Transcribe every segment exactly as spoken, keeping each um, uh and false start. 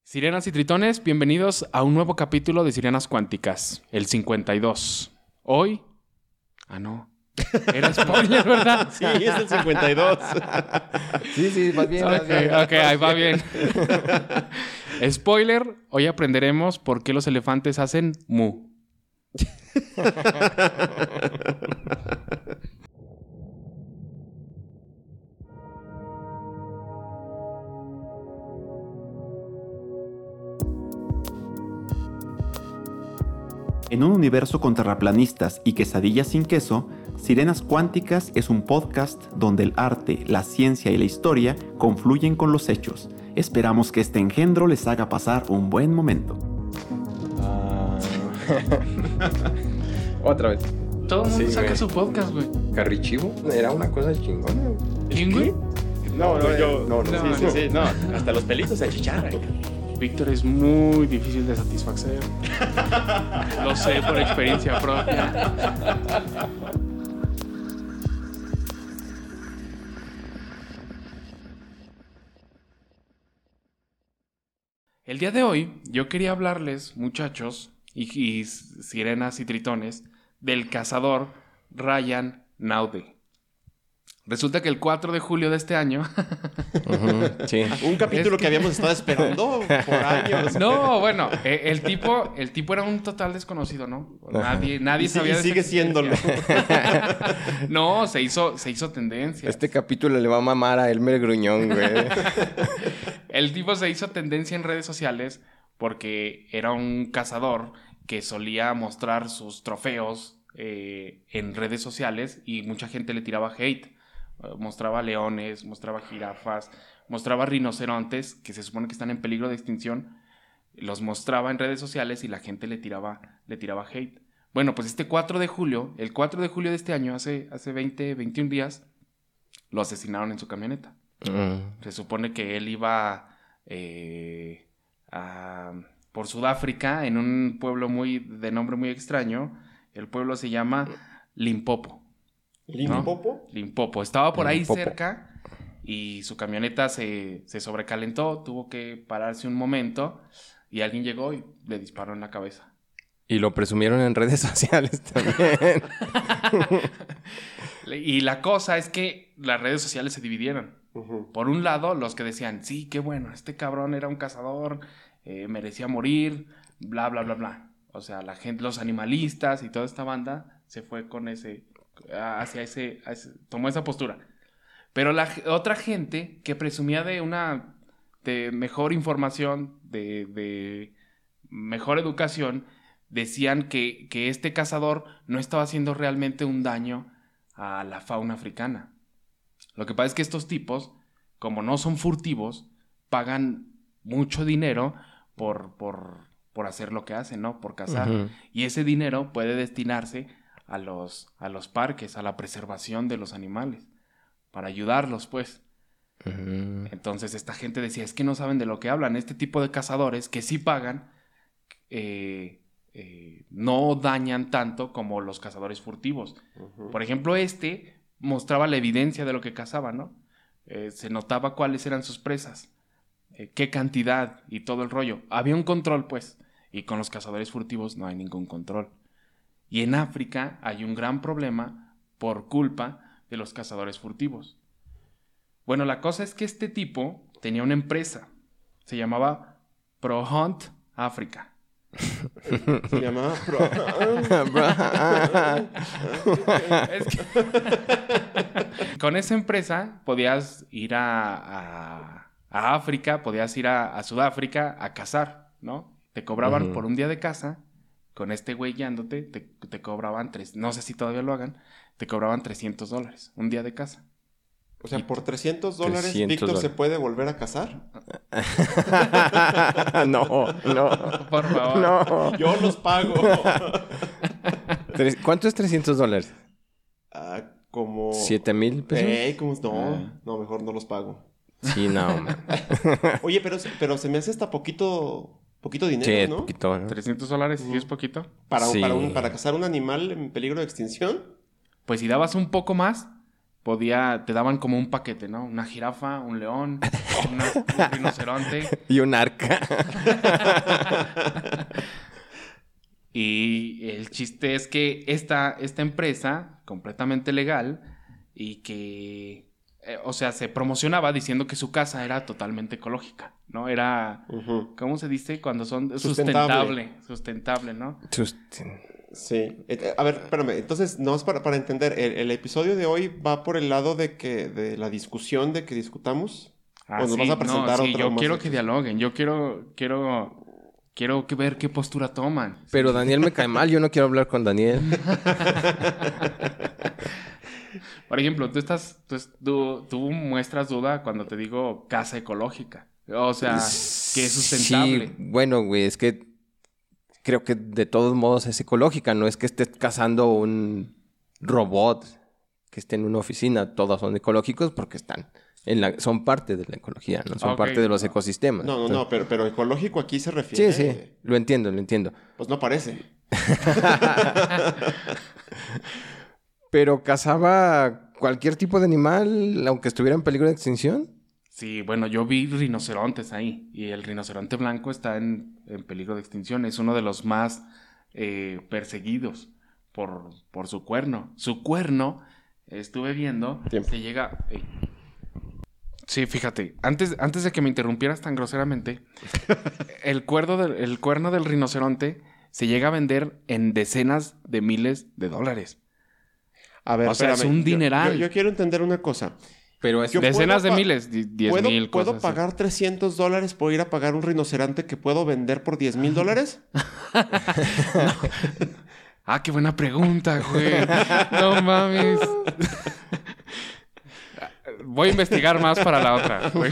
Sirenas y tritones, bienvenidos a un nuevo capítulo de Sirenas Cuánticas, el cincuenta y dos. Hoy... Ah, no. Era spoiler, ¿verdad? Sí, es el cincuenta y dos. Sí, sí, va bien. Ok, ok, ahí va bien. Spoiler, hoy aprenderemos por qué los elefantes hacen mu. En un universo con terraplanistas y quesadillas sin queso, Sirenas Cuánticas es un podcast donde el arte, la ciencia y la historia confluyen con los hechos. Esperamos que este engendro les haga pasar un buen momento. Uh... Otra vez. Todo el mundo Sí, saca güey. su podcast, güey. Carrichivo era una cosa chingona. ¿Quién, güey? No, no, yo... No, no. No. Sí, sí, sí, no. Hasta los pelitos se achicharran. Víctor es muy difícil de satisfacer. Lo sé por experiencia propia. El día de hoy yo quería hablarles, muchachos, y, y sirenas y tritones, del cazador Ryan Naude. Resulta que el cuatro de julio de este año... Uh-huh, sí. Un capítulo Es que- que habíamos estado esperando por años. No, bueno, eh, el tipo, el tipo era un total desconocido, ¿no? Nadie, nadie Y, sí- sabía y de sigue esa siéndolo. existencia. No, se hizo, se hizo tendencia. Este capítulo le va a mamar a Elmer Gruñón, güey. El tipo se hizo tendencia en redes sociales porque era un cazador que solía mostrar sus trofeos eh, en redes sociales y mucha gente le tiraba hate. Eh, mostraba leones, mostraba jirafas, mostraba rinocerontes que se supone que están en peligro de extinción. Los mostraba en redes sociales y la gente le tiraba, le tiraba hate. Bueno, pues este cuatro de julio, el cuatro de julio de este año, hace, hace veinte, veintiún días, lo asesinaron en su camioneta. Mm. Se supone que él iba eh, a, por Sudáfrica, en un pueblo muy de nombre muy extraño. El pueblo se llama Limpopo. ¿Limpopo? Limpopo. Estaba por ahí Limpopo. cerca y su camioneta se, se sobrecalentó. Tuvo que pararse un momento y alguien llegó y le disparó en la cabeza. Y lo presumieron en redes sociales también. Y la cosa es que las redes sociales se dividieron. Ujú. Por un lado, los que decían, sí, qué bueno, este cabrón era un cazador, eh, merecía morir, bla, bla, bla, bla. O sea, la gente, los animalistas y toda esta banda se fue con ese, hacia ese, a ese- tomó esa postura. Pero la ge- otra gente que presumía de una, de mejor información, de, de mejor educación, decían que, que este cazador no estaba haciendo realmente un daño a la fauna africana. Lo que pasa es que estos tipos, como no son furtivos, pagan mucho dinero por, por, por hacer lo que hacen, ¿no? Por cazar. Ujú. Y ese dinero puede destinarse a los, a los parques, a la preservación de los animales, para ayudarlos, pues. Ujú. Entonces esta gente decía, es que no saben de lo que hablan. Este tipo de cazadores que sí pagan, eh, eh, no dañan tanto como los cazadores furtivos. Ujú. Por ejemplo, este mostraba la evidencia de lo que cazaba, ¿no? Eh, se notaba cuáles eran sus presas, eh, qué cantidad y todo el rollo. Había un control, pues, y con los cazadores furtivos no hay ningún control. Y en África hay un gran problema por culpa de los cazadores furtivos. Bueno, la cosa es que este tipo tenía una empresa, se llamaba ProHunt África. Se llamaba... Es que- Con esa empresa podías ir a, a, a África, podías ir a, a Sudáfrica a cazar, ¿no? Te cobraban Ujú. por un día de caza, con este güey guiándote, te, te cobraban tres, no sé si todavía lo hagan, te cobraban trescientos dólares, un día de caza. O sea, por trescientos dólares, trescientos ¿Víctor dólares. se puede volver a casar? No, no. Por favor. No. Yo los pago. Tres- ¿Cuánto es trescientos dólares? Ah, como... ¿Siete mil pesos? Eh, como... No, Ah. no, mejor no los pago. Sí, no, man. Oye, pero, pero se me hace hasta poquito... Poquito dinero, Sí, ¿no? poquito, ¿no? trescientos dólares, ¿sí es poquito? Para, Sí. para, un, para cazar un animal en peligro de extinción. Pues si dabas un poco más, podía, te daban como un paquete, ¿no? Una jirafa, un león, una, un rinoceronte. Y un arca. Y el chiste es que esta, esta empresa, completamente legal, y que, eh, o sea, se promocionaba diciendo que su casa era totalmente ecológica, ¿no? Era, uh-huh. ¿cómo se dice? Cuando son sustentable, sustentable, sustentable, ¿no? Susten- sí. A ver, espérame. Entonces, no es para, para entender, el, el episodio de hoy va por el lado de que, de la discusión, de que discutamos. Ah, ¿O nos sí, vas a presentar no, sí, otro yo más quiero de... que dialoguen, yo quiero, quiero... Quiero que ver qué postura toman. Pero Daniel me cae mal, yo no quiero hablar con Daniel. Por ejemplo, tú estás, tú, tú, tú muestras duda cuando te digo casa ecológica. O sea, que es sustentable. Sí, bueno, güey, es que creo que de todos modos es ecológica. No es que estés cazando un robot que esté en una oficina. Todos son ecológicos porque están... En la, son parte de la ecología, ¿no? Son okay. parte de los ecosistemas. No, no, Entonces, no, pero, pero ecológico aquí se refiere... Sí, sí, lo entiendo, lo entiendo. Pues no parece. Pero cazaba cualquier tipo de animal, aunque estuviera en peligro de extinción. Sí, bueno, yo vi rinocerontes ahí. Y el rinoceronte blanco está en, en peligro de extinción. Es uno de los más eh, perseguidos por, por su cuerno. Su cuerno, estuve viendo, Tiempo. se llega... Eh, Sí, fíjate, antes, antes de que me interrumpieras tan groseramente, el, cuerno del, el cuerno del rinoceronte se llega a vender en decenas de miles de dólares. A ver, o sea, espérame, es un dineral. Yo, yo, yo quiero entender una cosa. Pero es decenas de pa- miles, diez ¿Puedo, mil ¿puedo cosas pagar así. trescientos dólares por ir a pagar un rinoceronte que puedo vender por diez mil dólares? Ah, qué buena pregunta, güey. No mames. Voy a investigar más para la otra, güey.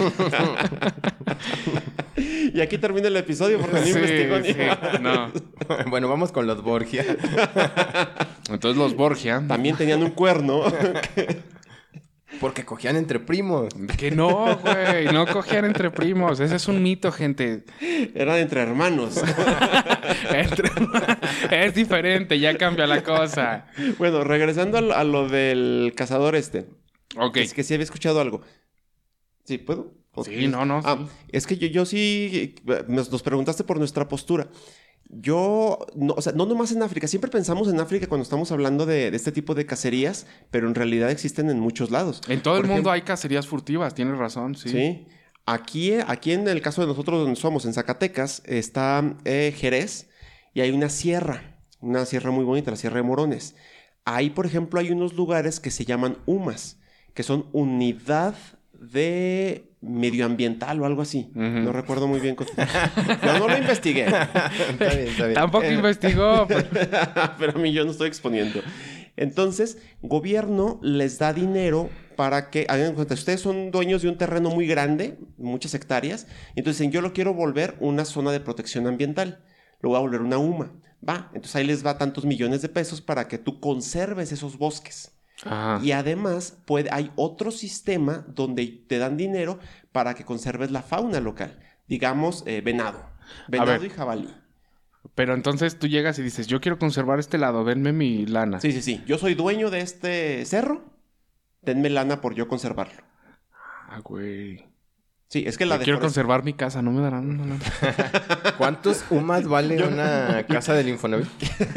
Y aquí termina el episodio porque no Sí, investigó ni sí, no. Bueno, vamos con los Borgia. Entonces los Borgia... También tenían un cuerno. Porque cogían entre primos. Que no, güey. No cogían entre primos. Ese es un mito, gente. Eran entre hermanos. Entre... Es diferente. Ya cambia la cosa. Bueno, regresando a lo, a lo del cazador este. Ok. Es que sí había escuchado algo. ¿Sí? ¿Puedo? Sí, no, no. Ah, sí. es que yo, yo sí... Nos, nos preguntaste por nuestra postura. Yo... No, o sea, no nomás en África. Siempre pensamos en África cuando estamos hablando de, de este tipo de cacerías, pero en realidad existen en muchos lados. En todo Por el mundo ejemplo, hay cacerías furtivas. Tienes razón, sí. Sí. Aquí, aquí en el caso de nosotros donde somos, en Zacatecas, está eh, Jerez y hay una sierra. Una sierra muy bonita, la Sierra de Morones. Ahí, por ejemplo, hay unos lugares que se llaman U M A S, que son Unidad de Medioambiental o algo así. Uh-huh. No recuerdo muy bien. Yo no lo investigué. Está bien, está bien. Tampoco Eh, investigó. Pero... Pero a mí yo no estoy exponiendo. Entonces, gobierno les da dinero para que, hagan cuenta, ustedes son dueños de un terreno muy grande, muchas hectáreas, y entonces dicen, yo lo quiero volver una zona de protección ambiental. Lo voy a volver una U M A. Va, entonces ahí les va tantos millones de pesos para que tú conserves esos bosques. Ajá. Y además puede, hay otro sistema donde te dan dinero para que conserves la fauna local. Digamos, eh, venado. Venado y jabalí. Pero entonces tú llegas y dices, yo quiero conservar este lado, denme mi lana. Sí, sí, sí. Yo soy dueño de este cerro. Denme lana por yo conservarlo. Ah, güey. Sí, es que la Yo quiero deforest- conservar mi casa, no me darán una lana. ¿Cuántos U M A S vale Yo- una casa del Infonavit?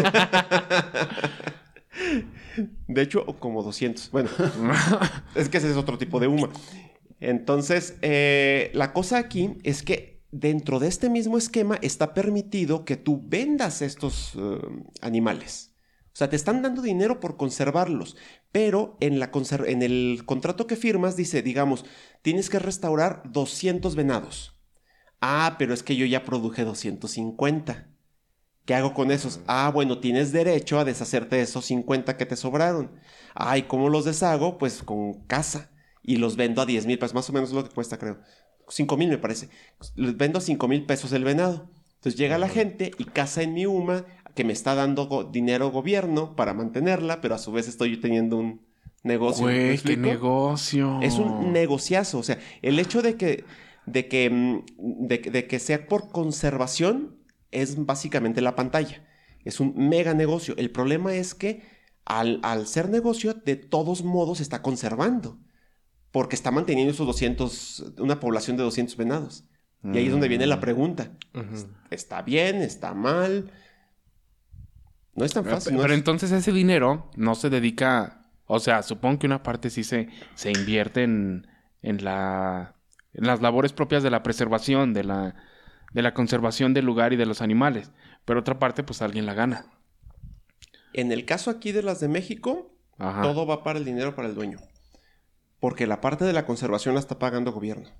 De hecho, como doscientos. Bueno, es que ese es otro tipo de U M A. Entonces, eh, la cosa aquí es que dentro de este mismo esquema está permitido que tú vendas estos uh, animales. O sea, te están dando dinero por conservarlos, pero en, la conser- en el contrato que firmas dice, digamos, tienes que restaurar doscientos venados. Ah, pero es que yo ya produje doscientos cincuenta. ¿Qué hago con esos? Ah, bueno, tienes derecho a deshacerte de esos cincuenta que te sobraron. Ay, ¿cómo los deshago? Pues con caza. Y los vendo a diez mil pesos, más o menos es lo que cuesta, creo. cinco mil me parece. Les vendo a cinco mil pesos el venado. Entonces llega la gente y caza en mi U M A, que me está dando go- dinero gobierno para mantenerla, pero a su vez estoy teniendo un negocio. ¿Me Güey, qué explico? negocio. Es un negociazo. O sea, el hecho de que, de que, mm, de, de que sea por conservación es básicamente la pantalla. Es un mega negocio. El problema es que al, al ser negocio, de todos modos está conservando. porque está manteniendo esos doscientos, una población de doscientos venados. Y ahí es donde viene la pregunta. Uh-huh. ¿Está bien? ¿Está mal? No es tan fácil. Pero, no pero es... entonces ese dinero no se dedica... O sea, supongo que una parte sí se, se invierte en, en, la, en las labores propias de la preservación, de la, de la conservación del lugar y de los animales. Pero otra parte, pues alguien la gana. En el caso aquí de las de México, Ajá. todo va para el dinero para el dueño. Porque la parte de la conservación la está pagando gobierno.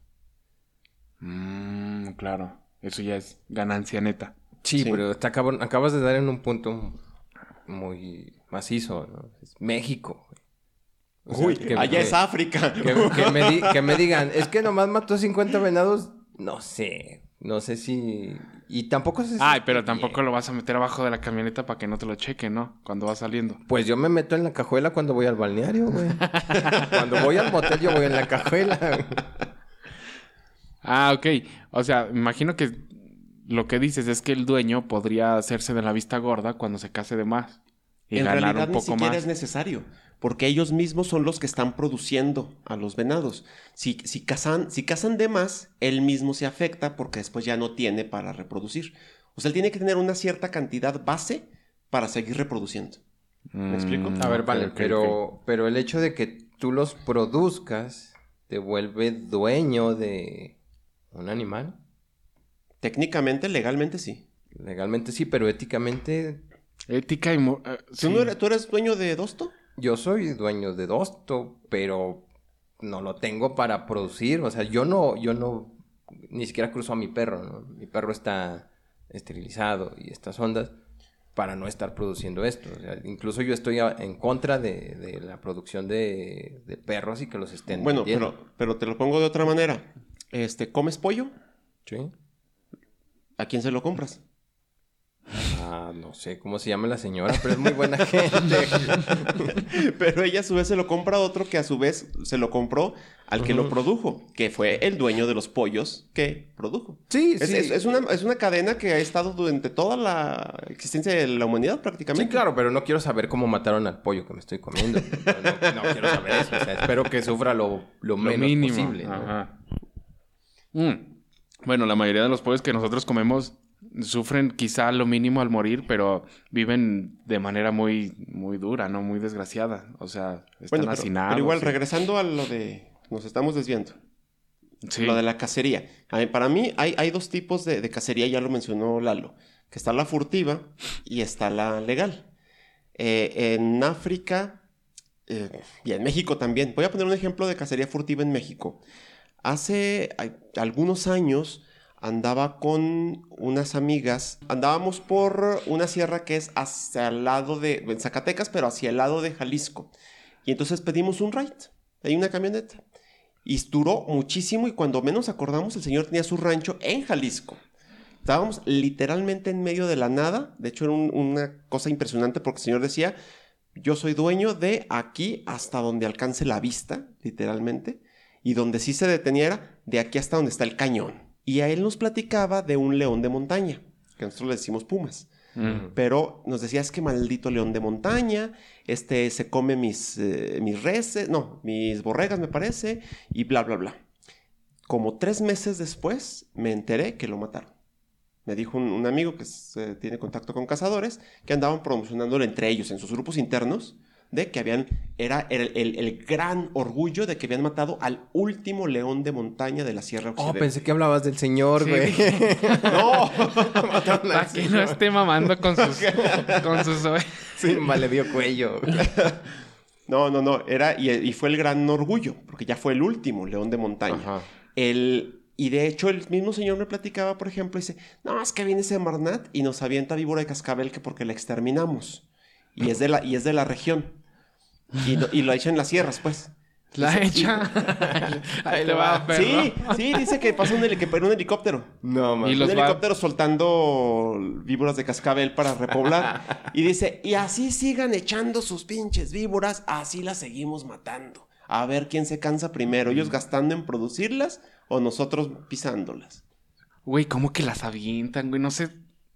Mm, claro. Eso ya es ganancia neta. Sí, sí. Pero te acabo, acabas de dar en un punto muy macizo, ¿no? Es México. O sea, Uy, que, allá que, es África. Que, que, me di, que me digan, es que nomás mató cincuenta venados. No sé. No sé si... Y tampoco sé si... Ay, pero tampoco bien. Lo vas a meter abajo de la camioneta para que no te lo chequen, ¿no? Cuando va saliendo. Pues yo me meto en la cajuela cuando voy al balneario, güey. Cuando voy al motel yo voy en la cajuela. Ah, ok. O sea, imagino que lo que dices es que el dueño podría hacerse de la vista gorda cuando se case de más. Y en ganar realidad un poco ni siquiera más. Es necesario. Porque ellos mismos son los que están produciendo a los venados. Si, si, cazan, si cazan de más, él mismo se afecta porque después ya no tiene para reproducir. O sea, él tiene que tener una cierta cantidad base para seguir reproduciendo. ¿Me mm, explico? A ver, vale, okay, pero, okay. pero el hecho de que tú los produzcas te vuelve dueño de un animal. Técnicamente, legalmente sí. Legalmente sí, pero éticamente... Ética y... Uh, sí. ¿Tú, no eres, ¿Tú eres dueño de Dosto? Yo soy dueño de Dosto, pero no lo tengo para producir. O sea, yo no, yo no, ni siquiera cruzo a mi perro, ¿no? Mi perro está esterilizado y estas ondas para no estar produciendo esto. O sea, incluso yo estoy a, en contra de, de la producción de, de perros y que los estén Bueno, vendiendo. pero, pero te lo pongo de otra manera. Este, ¿comes pollo? Sí. ¿A quién se lo compras? Ah, no sé cómo se llama la señora, pero es muy buena gente. Pero ella a su vez se lo compra a otro que a su vez se lo compró al que uh-huh. lo produjo, que fue el dueño de los pollos que produjo. Sí, es, sí. Es, es, una, es una cadena que ha estado durante toda la existencia de la humanidad prácticamente. Sí, claro, pero no quiero saber cómo mataron al pollo que me estoy comiendo. No, no, no quiero saber eso. O sea, espero que sufra lo, lo, lo menos mínimo. posible. ¿No? Ajá. Mm. Bueno, la mayoría de los pollos que nosotros comemos sufren quizá lo mínimo al morir, pero viven de manera muy, muy dura, ¿no? Muy desgraciada. O sea, están bueno, pero, hacinados. Pero igual, sí. regresando a lo de... Nos estamos desviando. Sí. Lo de la cacería. A ver, para mí hay, hay dos tipos de, de cacería, ya lo mencionó Lalo. Que está la furtiva y está la legal. Eh, en África eh, y en México también. Voy a poner un ejemplo de cacería furtiva en México. Hace hay, algunos años... andaba con unas amigas. Andábamos por una sierra que es hacia el lado de... en Zacatecas, pero hacia el lado de Jalisco. Y entonces pedimos un ride. Hay una camioneta. Y duró muchísimo y cuando menos acordamos, el señor tenía su rancho en Jalisco. Estábamos literalmente en medio de la nada. De hecho, era un, una cosa impresionante porque el señor decía... yo soy dueño de aquí hasta donde alcance la vista, literalmente. Y donde sí se detenía era de aquí hasta donde está el cañón. Y a él nos platicaba de un león de montaña, que nosotros le decimos pumas. Mm. Pero nos decía, es que maldito león de montaña, este se come mis, eh, mis reses, no, mis borregas me parece, y bla, bla, bla. Como tres meses después me enteré que lo mataron. Me dijo un, un amigo que se, tiene contacto con cazadores, que andaban promocionándolo entre ellos, en sus grupos internos, de que habían, era el, el, el gran orgullo de que habían matado al último león de montaña de la Sierra Occidental. Oh, pensé que hablabas del señor, sí. güey. No. Para que no esté mamando con sus... con sus... Sí, vale, dio cuello. No, no, no. Era, y, y fue el gran orgullo, porque ya fue el último león de montaña. Ajá. El... Y de hecho, el mismo señor me platicaba, por ejemplo, dice, no, es que viene ese Semarnat y nos avienta víbora de cascabel que porque la exterminamos. Y es de la, y es de la región. Y lo, y lo echa en las sierras, pues. La dice, echa. Y... Ahí le va, perro. Sí, sí, dice que pasa un, heli- que un helicóptero. No, man. Y un helicóptero va... soltando víboras de cascabel para repoblar. Y dice, y así sigan echando sus pinches víboras, así las seguimos matando. A ver quién se cansa primero, ellos gastando en producirlas o nosotros pisándolas. Güey, ¿cómo que las avientan, güey? No sé...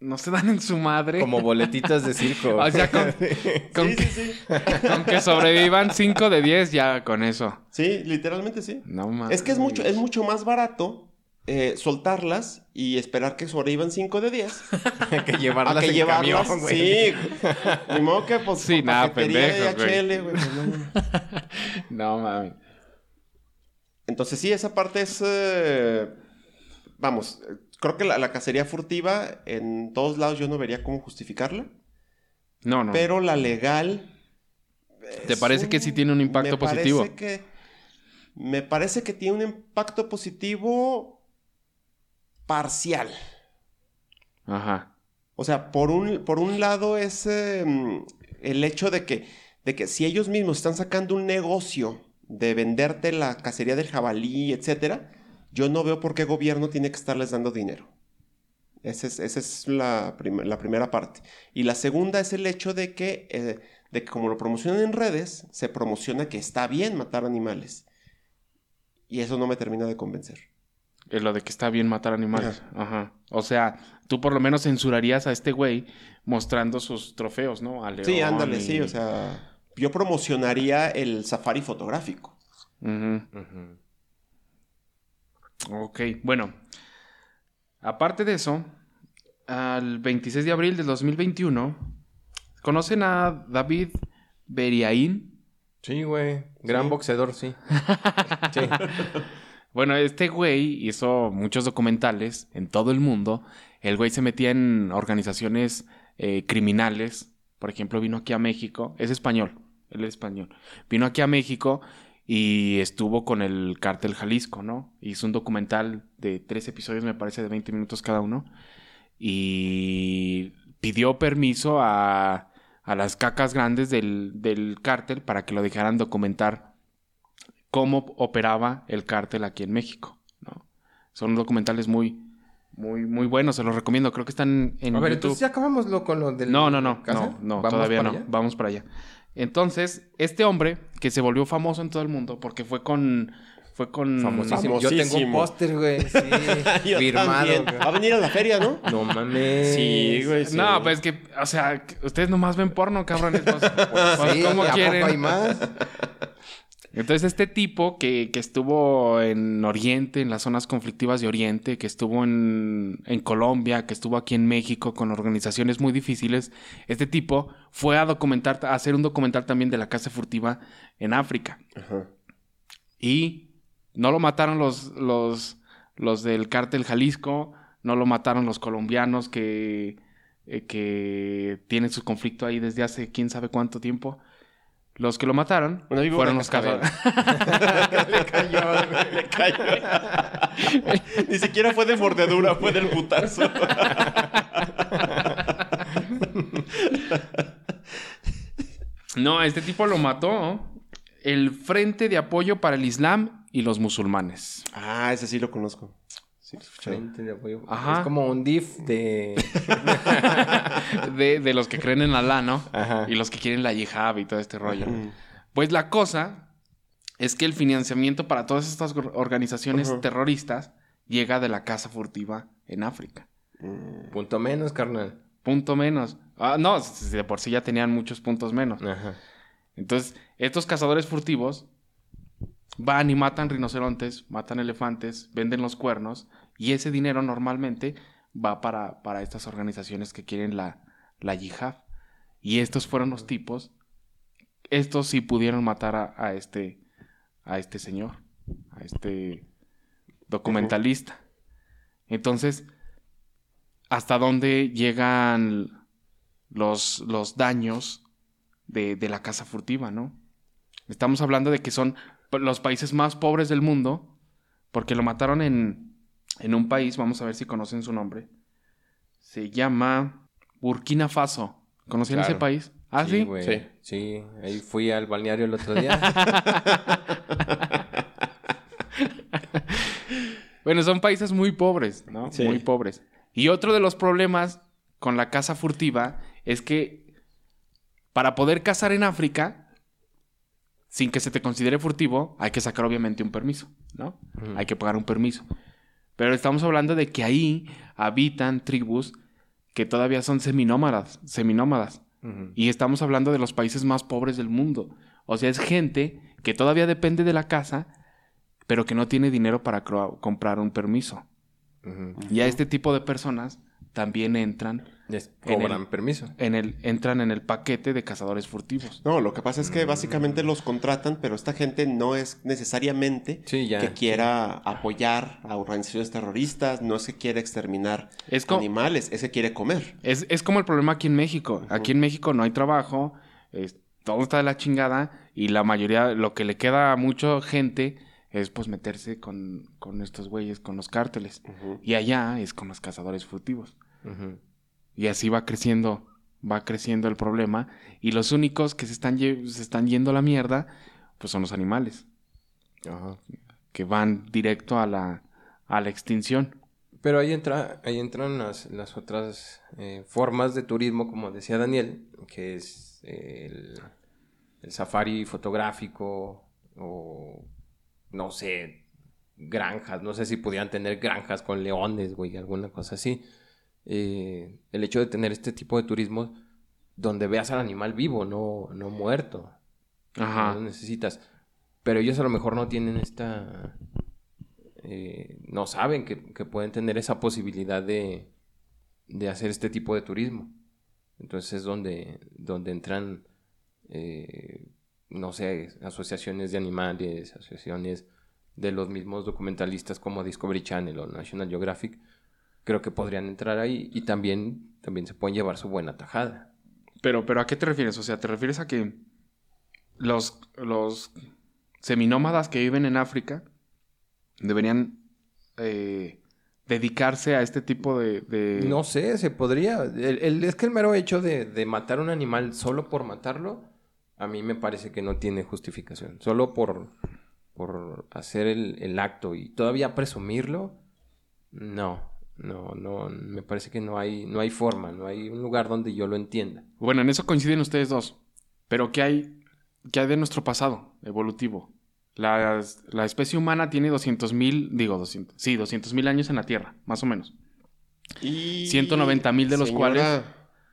no se dan en su madre. Como boletitas de circo. O sea, con, con, Sí, que, sí, sí. con que sobrevivan cinco de diez ya con eso. Sí, literalmente sí. No mames. Es que es mucho, es mucho más barato eh, soltarlas y esperar que sobrevivan cinco de diez. que llevarlas a que en llevarlas, camión, güey. sí. Ni modo que, pues, Sí, por nada, paquetería de pendejos, güey. D H L, güey, pues, no. No mames. Entonces sí, esa parte es... eh, vamos, eh, creo que la, la cacería furtiva en todos lados yo no vería cómo justificarla. No, no. Pero la legal... ¿Te es parece que sí tiene un impacto me positivo? Parece que, me parece que tiene un impacto positivo parcial. Ajá. O sea, por un, por un lado es eh, el hecho de que, de que si ellos mismos están sacando un negocio de venderte la cacería del jabalí, etcétera, yo no veo por qué el gobierno tiene que estarles dando dinero. Esa es, esa es la, prim- la primera parte. Y la segunda es el hecho de que, eh, de que como lo promocionan en redes, se promociona que está bien matar animales. Y eso no me termina de convencer. Es lo de que está bien matar animales. Ajá. Ajá. O sea, tú por lo menos censurarías a este güey mostrando sus trofeos, ¿no? A león Sí, ándale, y... sí, o sea... Yo promocionaría el safari fotográfico. Ujú. Ujú. Ok, bueno. Aparte de eso, al veintiséis de abril del dos mil veintiuno, ¿conocen a David Beriaín? Sí, güey. Gran Sí. boxeador, sí. sí. Bueno, este güey hizo muchos documentales en todo el mundo. El güey se metía en organizaciones eh, criminales. Por ejemplo, vino aquí a México. Es español. Él es español. Vino aquí a México y estuvo con el Cártel Jalisco, ¿no? Hizo un documental de tres episodios, me parece, de veinte minutos cada uno. Y pidió permiso a, a las cacas grandes del, del cártel para que lo dejaran documentar cómo operaba el cártel aquí en México, ¿no? Son documentales muy, muy, muy buenos, se los recomiendo. Creo que están en A ver, YouTube. entonces ya acabamos lo, con lo del... No, no, no, casa? no, no, ¿Vamos todavía para no. allá? Vamos para allá. Entonces, este hombre que se volvió famoso en todo el mundo porque fue con, fue con Famosísimo. Yo tengo un Famosísimo. póster, güey. Sí. Yo firmado. también. güey. Va a venir a la feria, ¿no? No mames. Sí, güey. sí. No, pues es que, o sea, que ustedes nomás ven porno, cabrones. Pues, pues, Sí, ¿cómo ¿a quieren? poco hay más? Entonces, este tipo que, que estuvo en Oriente, en las zonas conflictivas de Oriente, que estuvo en, en Colombia, que estuvo aquí en México con organizaciones muy difíciles, este tipo fue a documentar, a hacer un documental también de la caza furtiva en África. Ajá. Y no lo mataron los, los, los del Cártel Jalisco, no lo mataron los colombianos que, eh, que tienen su conflicto ahí desde hace quién sabe cuánto tiempo. Los que lo mataron Una víbora fueron los cascabel. cazadores. Le cayó, güey, le cayó. Ni siquiera fue de mordedura, fue del putazo. No, este tipo lo mató el Frente de Apoyo para el Islam y los Musulmanes. Ah, ese sí lo conozco. Sí, lo escuché. Frente de apoyo. Ajá. Es como un D I F de... De, de los que creen en Alá, ¿no? Ajá. Y los que quieren la yihad y todo este rollo. Mm. Pues la cosa es que el financiamiento para todas estas or- organizaciones Ujú. terroristas llega de la caza furtiva en África. Mm. Punto menos, carnal. Punto menos. Ah, no, s- de por sí ya tenían muchos puntos menos. Ajá. Entonces, estos cazadores furtivos van y matan rinocerontes, matan elefantes, venden los cuernos y ese dinero normalmente va para, para estas organizaciones que quieren la, la yihad. Y estos fueron los tipos. Estos sí pudieron matar a, a este a este señor, a este documentalista. Entonces, ¿hasta dónde llegan los, los daños de, de la caza furtiva, no? Estamos hablando de que son los países más pobres del mundo, porque lo mataron en, en un país, vamos a ver si conocen su nombre. Se llama Burkina Faso. ¿Conocían Claro. ese país? ¿Ah, sí? güey. Sí. Sí. Ahí fui al balneario el otro día. Bueno, son países muy pobres, ¿no? Sí. Muy pobres. Y otro de los problemas con la caza furtiva es que para poder cazar en África, sin que se te considere furtivo, hay que sacar obviamente un permiso, ¿no? Ujú. Hay que pagar un permiso. Pero estamos hablando de que ahí habitan tribus que todavía son seminómadas, seminómadas. Uh-huh. Y estamos hablando de los países más pobres del mundo. O sea, es gente que todavía depende de la casa, pero que no tiene dinero para cro- comprar un permiso. Uh-huh. Y a este tipo de personas también entran... Les en cobran el- permiso. En el, entran en el paquete de cazadores furtivos. No, lo que pasa es que básicamente los contratan, pero esta gente no es necesariamente Sí, ya. que quiera apoyar a organizaciones terroristas, no es que quiera exterminar Es co- animales, es que quiere comer. Es, es como el problema aquí en México. Ujú. Aquí en México no hay trabajo, es- todo está de la chingada y la mayoría, lo que le queda a mucha gente es pues meterse con, con estos güeyes, con los cárteles. Ujú. Y allá es con los cazadores furtivos. Uh-huh. Y así va creciendo, va creciendo el problema. Y los únicos que se están, lle- se están yendo a la mierda, pues son los animales, Ajá. que van directo a la, a la extinción. Pero ahí entra, ahí entran las, las otras eh, formas de turismo, como decía Daniel, que es eh, el, el safari fotográfico o, no sé, granjas. No sé si pudieran tener granjas con leones, güey, alguna cosa así. Eh, el hecho de tener este tipo de turismo donde veas al animal vivo, no, no muerto. Ajá. No lo necesitas. Pero ellos a lo mejor no tienen esta... eh, no saben que, que pueden tener esa posibilidad de, de hacer este tipo de turismo. Entonces es donde, donde entran, eh, no sé, asociaciones de animales, asociaciones de los mismos documentalistas como Discovery Channel o National Geographic. Creo que podrían entrar ahí y también, también se pueden llevar su buena tajada. Pero, pero ¿a qué te refieres? O sea, ¿te refieres a que los, los seminómadas que viven en África deberían eh, dedicarse a este tipo de, de... No sé, se podría. El, el- es que el mero hecho de, de matar un animal solo por matarlo, a mí me parece que no tiene justificación. Solo por, por hacer el, el acto y todavía presumirlo, no. No, no, me parece que no hay, no hay forma, no hay un lugar donde yo lo entienda. Bueno, en eso coinciden ustedes dos. Pero ¿qué hay, qué hay de nuestro pasado evolutivo? La, la especie humana tiene doscientos mil, digo doscientos, sí, doscientos mil años en la Tierra, más o menos. Y... ciento noventa mil de los Señora,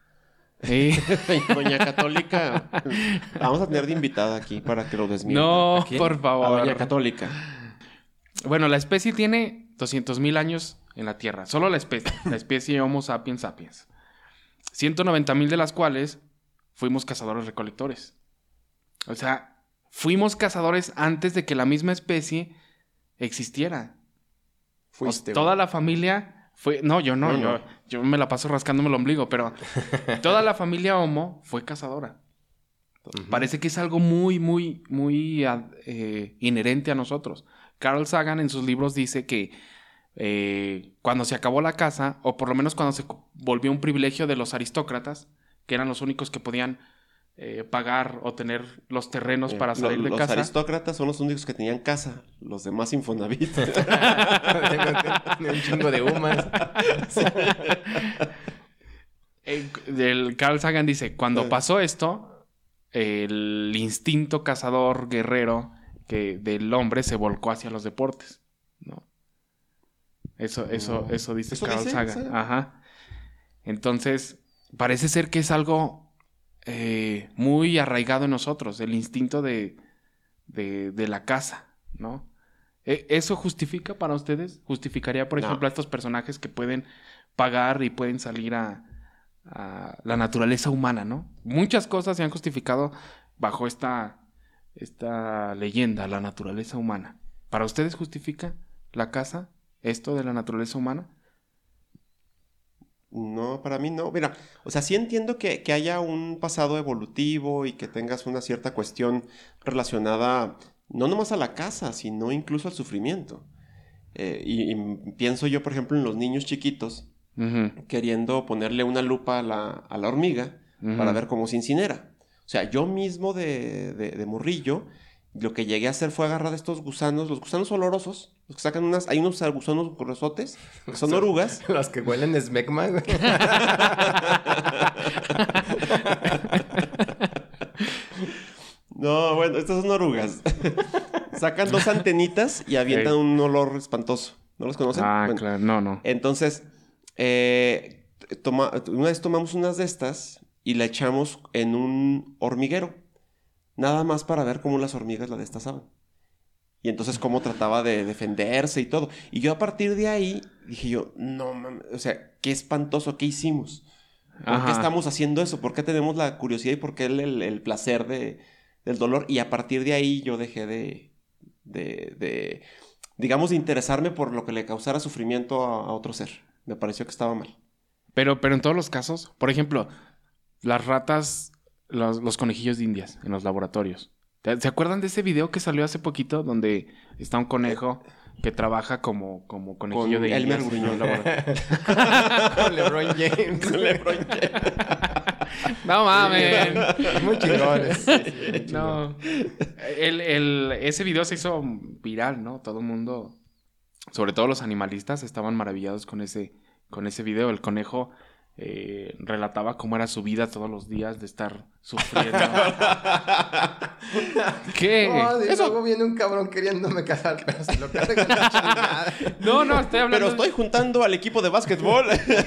Eh, Doña Católica, vamos a tener de invitada aquí para que lo desmienta. no, ¿A quién? por A favor. Doña Católica. Bueno, la especie tiene doscientos mil años en la Tierra. Solo la especie. La especie Homo sapiens sapiens. ciento noventa mil de las cuales fuimos cazadores-recolectores. O sea, fuimos cazadores antes de que la misma especie existiera. Fuiste. O- toda la familia fue... No, yo no. No, yo, no. yo me la paso rascándome el ombligo, pero toda la familia Homo fue cazadora. Parece que es algo muy, muy, muy ad- eh, inherente a nosotros. Carl Sagan en sus libros dice que eh, cuando se acabó la caza, o por lo menos cuando se co- volvió un privilegio de los aristócratas, que eran los únicos que podían eh, pagar o tener los terrenos Eh, para lo- salir de los casa. aristócratas son los únicos que tenían casa, los demás Infonavit. Tengo un chingo de humas. Eh, del Carl Sagan dice, cuando pasó esto, el instinto cazador guerrero que del hombre se volcó hacia los deportes, ¿no? Eso, eso, No. eso dice ¿Eso Carl dice? Sagan. ¿Sí? Ajá. Entonces, parece ser que es algo eh, muy arraigado en nosotros, el instinto de, de, de la caza, ¿no? ¿E- ¿Eso justifica para ustedes? ¿Justificaría, por No. ejemplo, a estos personajes que pueden pagar y pueden salir a, a la naturaleza humana, ¿no? Muchas cosas se han justificado bajo esta, esta leyenda, la naturaleza humana. ¿Para ustedes justifica la caza, esto de la naturaleza humana? No, para mí no. Mira, o sea, sí entiendo que, que haya un pasado evolutivo y que tengas una cierta cuestión relacionada no nomás a la caza, sino incluso al sufrimiento. Eh, y, y pienso yo, por ejemplo, en los niños chiquitos Ujú, queriendo ponerle una lupa a la, a la hormiga ujú. para ver cómo se incinera. O sea, yo mismo de, de, de morrillo, lo que llegué a hacer fue agarrar estos gusanos, los gusanos olorosos, los que sacan unas, hay unos gusanos gruesotes, que son orugas. Los que huelen a smegma, güey. No, bueno, estas son orugas. Sacan dos antenitas y avientan Ey. un olor espantoso. ¿No los conocen? Ah, Bueno, claro. No, no. entonces, eh, toma, una vez tomamos unas de estas y la echamos en un hormiguero. Nada más para ver cómo las hormigas la destazaban. Y entonces cómo trataba de defenderse y todo. Y yo a partir de ahí dije yo, no mames, o sea, qué espantoso, ¿qué hicimos? ¿Por Ajá. qué estamos haciendo eso? ¿Por qué tenemos la curiosidad y por qué el, el, el placer de, del dolor? Y a partir de ahí yo dejé de, de, de, digamos, de interesarme por lo que le causara sufrimiento a, a otro ser. Me pareció que estaba mal. Pero, pero en todos los casos, por ejemplo, las ratas, los, los conejillos de indias en los laboratorios. ¿Te- ¿Se acuerdan de ese video que salió hace poquito donde está un conejo que trabaja como, como conejillo Con de Elmer indias en Gruñón. un laboratorio? Con LeBron James. Con LeBron James. No mames. Muy chingones. Sí, sí, muy chingón. No. El, el, ese video se hizo viral, ¿no? Todo el mundo, sobre todo los animalistas, estaban maravillados con ese, con ese video. El conejo eh, relataba cómo era su vida todos los días de estar sufriendo. ¿Qué? No, y Eso. luego viene un cabrón queriéndome casar, pero se lo carga la chingada. No, no, estoy hablando. Pero estoy juntando al equipo de básquetbol.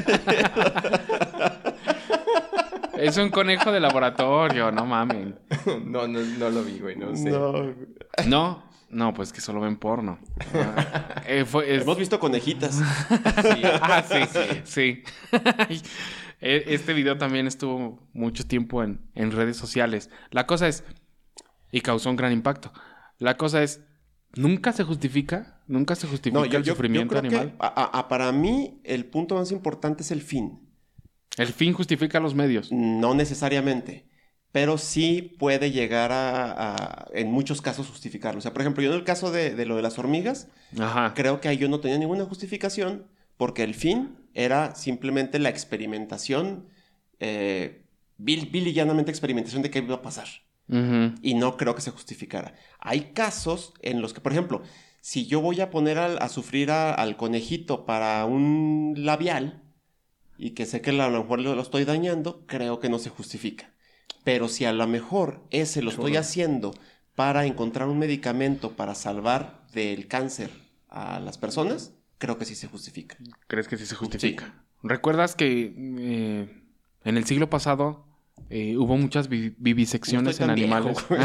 Es un conejo de laboratorio, no mamen. No, no, no lo vi, güey, no sé. No. No, no, pues que solo ven porno. Ah, eh, fue, es- Hemos visto conejitas. Sí. Ah, sí, sí. E- Este video también estuvo mucho tiempo en, en redes sociales. La cosa es, y causó un gran impacto. La cosa es, nunca se justifica, nunca se justifica No, yo, el yo, yo sufrimiento creo animal. que a- a- a- para mí el punto más importante es el fin. El fin justifica los medios. No necesariamente, pero sí puede llegar a, a, en muchos casos, justificarlo. O sea, por ejemplo, yo en el caso de, de lo de las hormigas, Ajá. creo que ahí yo no tenía ninguna justificación porque el fin era simplemente la experimentación, eh, vil, vil y llanamente experimentación de qué iba a pasar. Ujú. Y no creo que se justificara. Hay casos en los que, por ejemplo, si yo voy a poner al- a sufrir a- al conejito para un labial y que sé que a lo mejor lo, lo estoy dañando, creo que no se justifica. Pero si a lo mejor ese lo estoy haciendo para encontrar un medicamento para salvar del cáncer a las personas, creo que sí se justifica. ¿Crees que sí se justifica? ¿Recuerdas que eh, en el siglo pasado eh, hubo muchas vi- vivisecciones No en estoy tan animales? viejo, güey.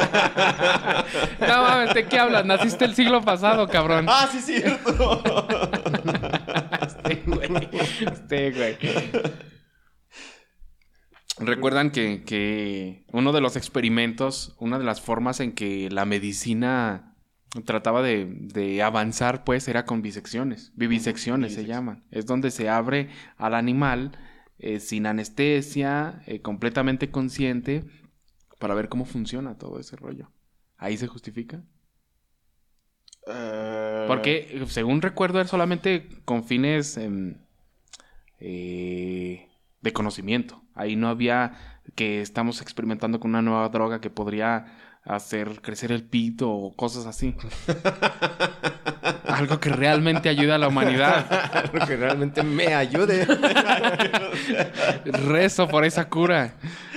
No mames, ¿de qué hablas? Naciste el siglo pasado, cabrón. ¡Ah, sí, cierto! Este güey. Este güey. Recuerdan que, que uno de los experimentos, una de las formas en que la medicina trataba de, de avanzar, pues, era con bisecciones. Vivisecciones se llaman. Es donde se abre al animal eh, sin anestesia, eh, completamente consciente, para ver cómo funciona todo ese rollo. ¿Ahí se justifica? Eh, Porque, eh, según recuerdo, era solamente con fines em, eh, de conocimiento. Ahí no había que estamos experimentando con una nueva droga que podría hacer crecer el pito o cosas así. Algo que realmente ayuda a la humanidad. Algo que realmente me ayude. Rezo por esa cura.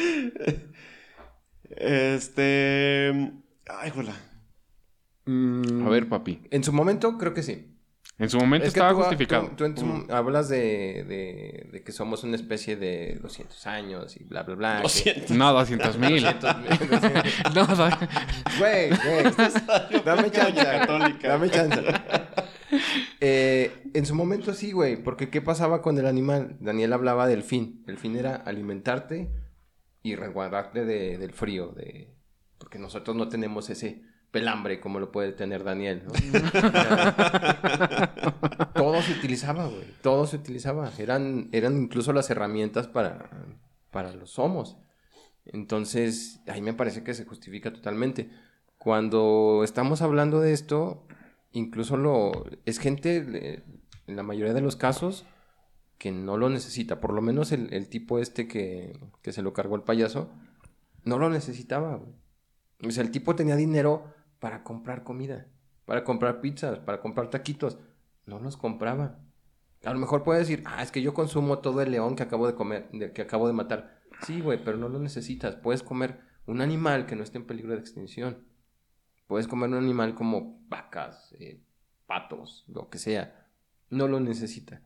Este... Ay, hola. Mm, A ver, papi. En su momento, creo que sí. En su momento Es que estaba tú, justificado. Tú, tú en tu- hablas de, de, de que somos una especie de doscientos años y bla, bla, bla. que- doscientos. No, doscientos mil. doscientos mil. No, do- Güey, güey. Dame chance. Católica. Dame chance. Eh, en su momento sí, güey. Porque ¿qué pasaba con el animal? Daniel hablaba del fin. El fin era alimentarte y resguardarte de, del frío. De... Porque nosotros no tenemos ese pelambre como lo puede tener Daniel, ¿no? Todo se utilizaba, güey. Todo se utilizaba. Eran, eran incluso las herramientas para, para los homos. Entonces, ahí me parece que se justifica totalmente. Cuando estamos hablando de esto, incluso lo es gente, eh, en la mayoría de los casos, que no lo necesita. Por lo menos el, el tipo este que, que se lo cargó el payaso, no lo necesitaba, güey. O sea, el tipo tenía dinero para comprar comida, para comprar pizzas, para comprar taquitos. No los compraba. A lo mejor puede decir, ah, es que yo consumo todo el león que acabo de comer, de, que acabo de matar. Sí, güey, pero no lo necesitas. Puedes comer un animal que no esté en peligro de extinción. Puedes comer un animal como vacas, eh, patos, lo que sea. No lo necesita.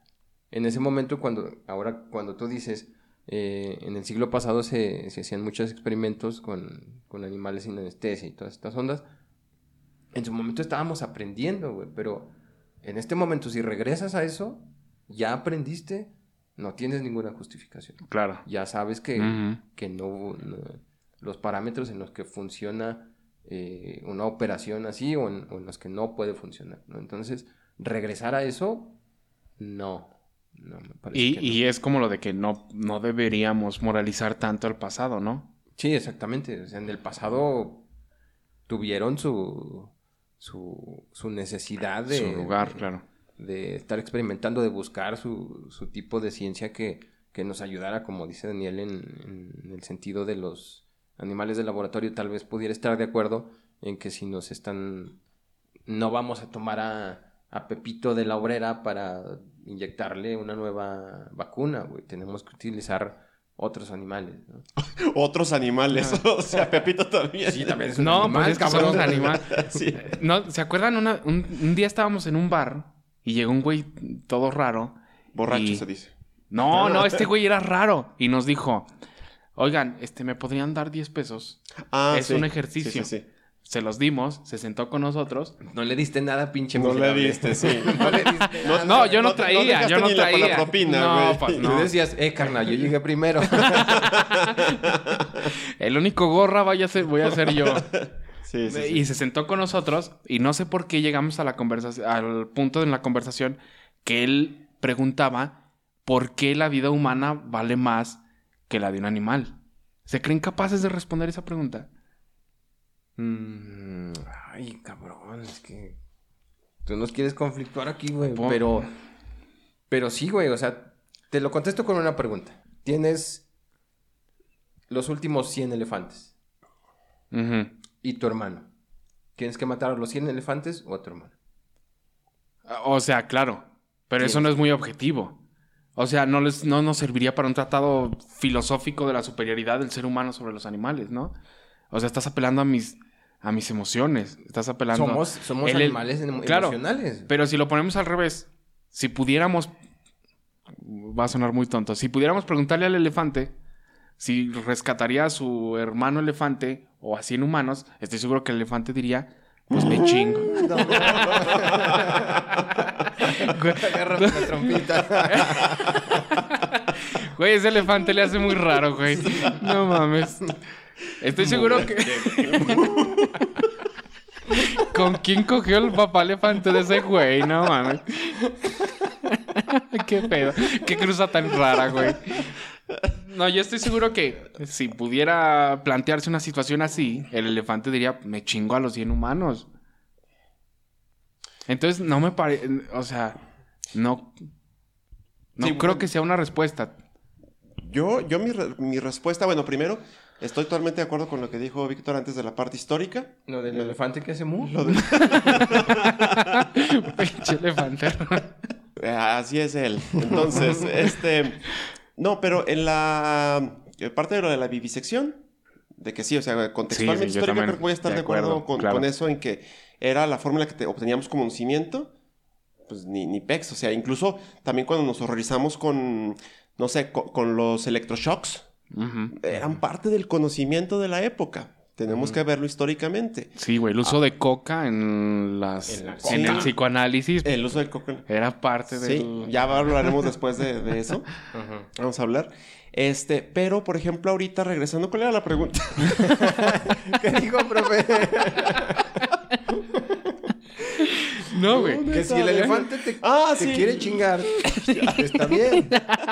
en ese momento, cuando ahora cuando tú dices, eh, en el siglo pasado se, se hacían muchos experimentos con, con animales sin anestesia y todas estas ondas, en su momento estábamos aprendiendo, güey, pero en este momento, si regresas a eso, ya aprendiste, no tienes ninguna justificación. Claro. Ya sabes que, Uh-huh. que no, no... Los parámetros en los que funciona eh, una operación así o en, o en los que no puede funcionar, ¿no? Entonces, regresar a eso, no. no me parece Y, que no. y es como lo de que no, no deberíamos moralizar tanto al pasado, ¿no? Sí, exactamente. O sea, en el pasado tuvieron su, su, su necesidad de... Su lugar, de, claro. de estar experimentando, de buscar su, su tipo de ciencia que, que nos ayudara, como dice Daniel, en, en el sentido de los animales de laboratorio. Tal vez pudiera estar de acuerdo en que si nos están... No vamos a tomar a, a Pepito de la obrera para inyectarle una nueva vacuna, güey. Tenemos que utilizar otros animales, ¿no? Otros animales. O sea, Pepito también. Sí, también es un No, animal, pues es que cabrón. somos animales. Sí. No, ¿se acuerdan? Una, un, un día estábamos en un bar y llegó un güey todo raro. Borracho y... se dice. No, no, este güey era raro. Y nos dijo, oigan, este, ¿me podrían dar diez pesos? Ah, Es sí. un ejercicio. Sí, sí, sí. Se los dimos, se sentó con nosotros. No le diste nada, pinche No le miserable. diste, sí. No le diste No, nada. no, yo no, no te- no traía, dejaste yo no ni la- traía. la propina, no, güey. pues Tú no. decías, eh, carnal, yo llegué primero. El único gorra vaya a ser, voy a ser yo. Sí, sí, sí. Y se sentó con nosotros y no sé por qué llegamos a la conversación, al punto en la conversación que él preguntaba por qué la vida humana vale más que la de un animal. ¿Se creen capaces de responder esa pregunta? Mm, ay, cabrón, es que tú nos quieres conflictuar aquí, güey. Pon- Pero, pero sí, güey, o sea, te lo contesto con una pregunta. Tienes los últimos cien elefantes Ujú. y tu hermano. ¿Tienes que matar a los cien elefantes o a tu hermano? O sea, claro, pero Sí. eso no es muy objetivo. O sea, no, les, no nos serviría para un tratado filosófico de la superioridad del ser humano sobre los animales, ¿no? O sea, estás apelando a mis, a mis emociones. Estás apelando... Somos, somos el- el- animales emo- claro, emocionales. Pero si lo ponemos al revés, si pudiéramos... Va a sonar muy tonto. Si pudiéramos preguntarle al elefante si rescataría a su hermano elefante o a cien humanos, estoy seguro que el elefante diría, pues me chingo. Agarra la trompita. Güey, ese elefante le hace muy raro, güey. No mames. Estoy seguro que... ¿Con quién cogió el papá elefante de ese güey? No mames. Qué pedo. Qué cruza tan rara, güey. No, yo estoy seguro que si pudiera plantearse una situación así, el elefante diría, me chingo a los cien humanos. Entonces, no me parece... O sea, no... No Sí, creo bueno. que sea una respuesta. Yo, yo mi, re- mi respuesta, bueno, primero, estoy totalmente de acuerdo con lo que dijo Víctor antes de la parte histórica. Lo del elefante que hace mu. Lo de- Pinche elefante. Así es él. Entonces, este... No, pero en la eh, parte de lo de la vivisección, de que sí, o sea, contextualmente Sí, sí, yo histórica, también, creo que voy a estar de de acuerdo, acuerdo, con, claro. con eso en que era la forma en la que te- obteníamos conocimiento, pues ni, ni pex. O sea, incluso también cuando nos horrorizamos con, no sé, con, con los electroshocks, Ujú. eran parte del conocimiento de la época. Tenemos que verlo históricamente. Sí, güey, el uso de coca en las En la en coca. el psicoanálisis El uso del coca. era parte Sí, del... ya hablaremos después de, de eso. Ajá. Vamos a hablar. Este, pero, por ejemplo, ahorita regresando, ¿cuál era la pregunta? ¿Qué dijo, profe? No, güey. Que si el elefante te, Ah, te sí. quiere chingar, está bien.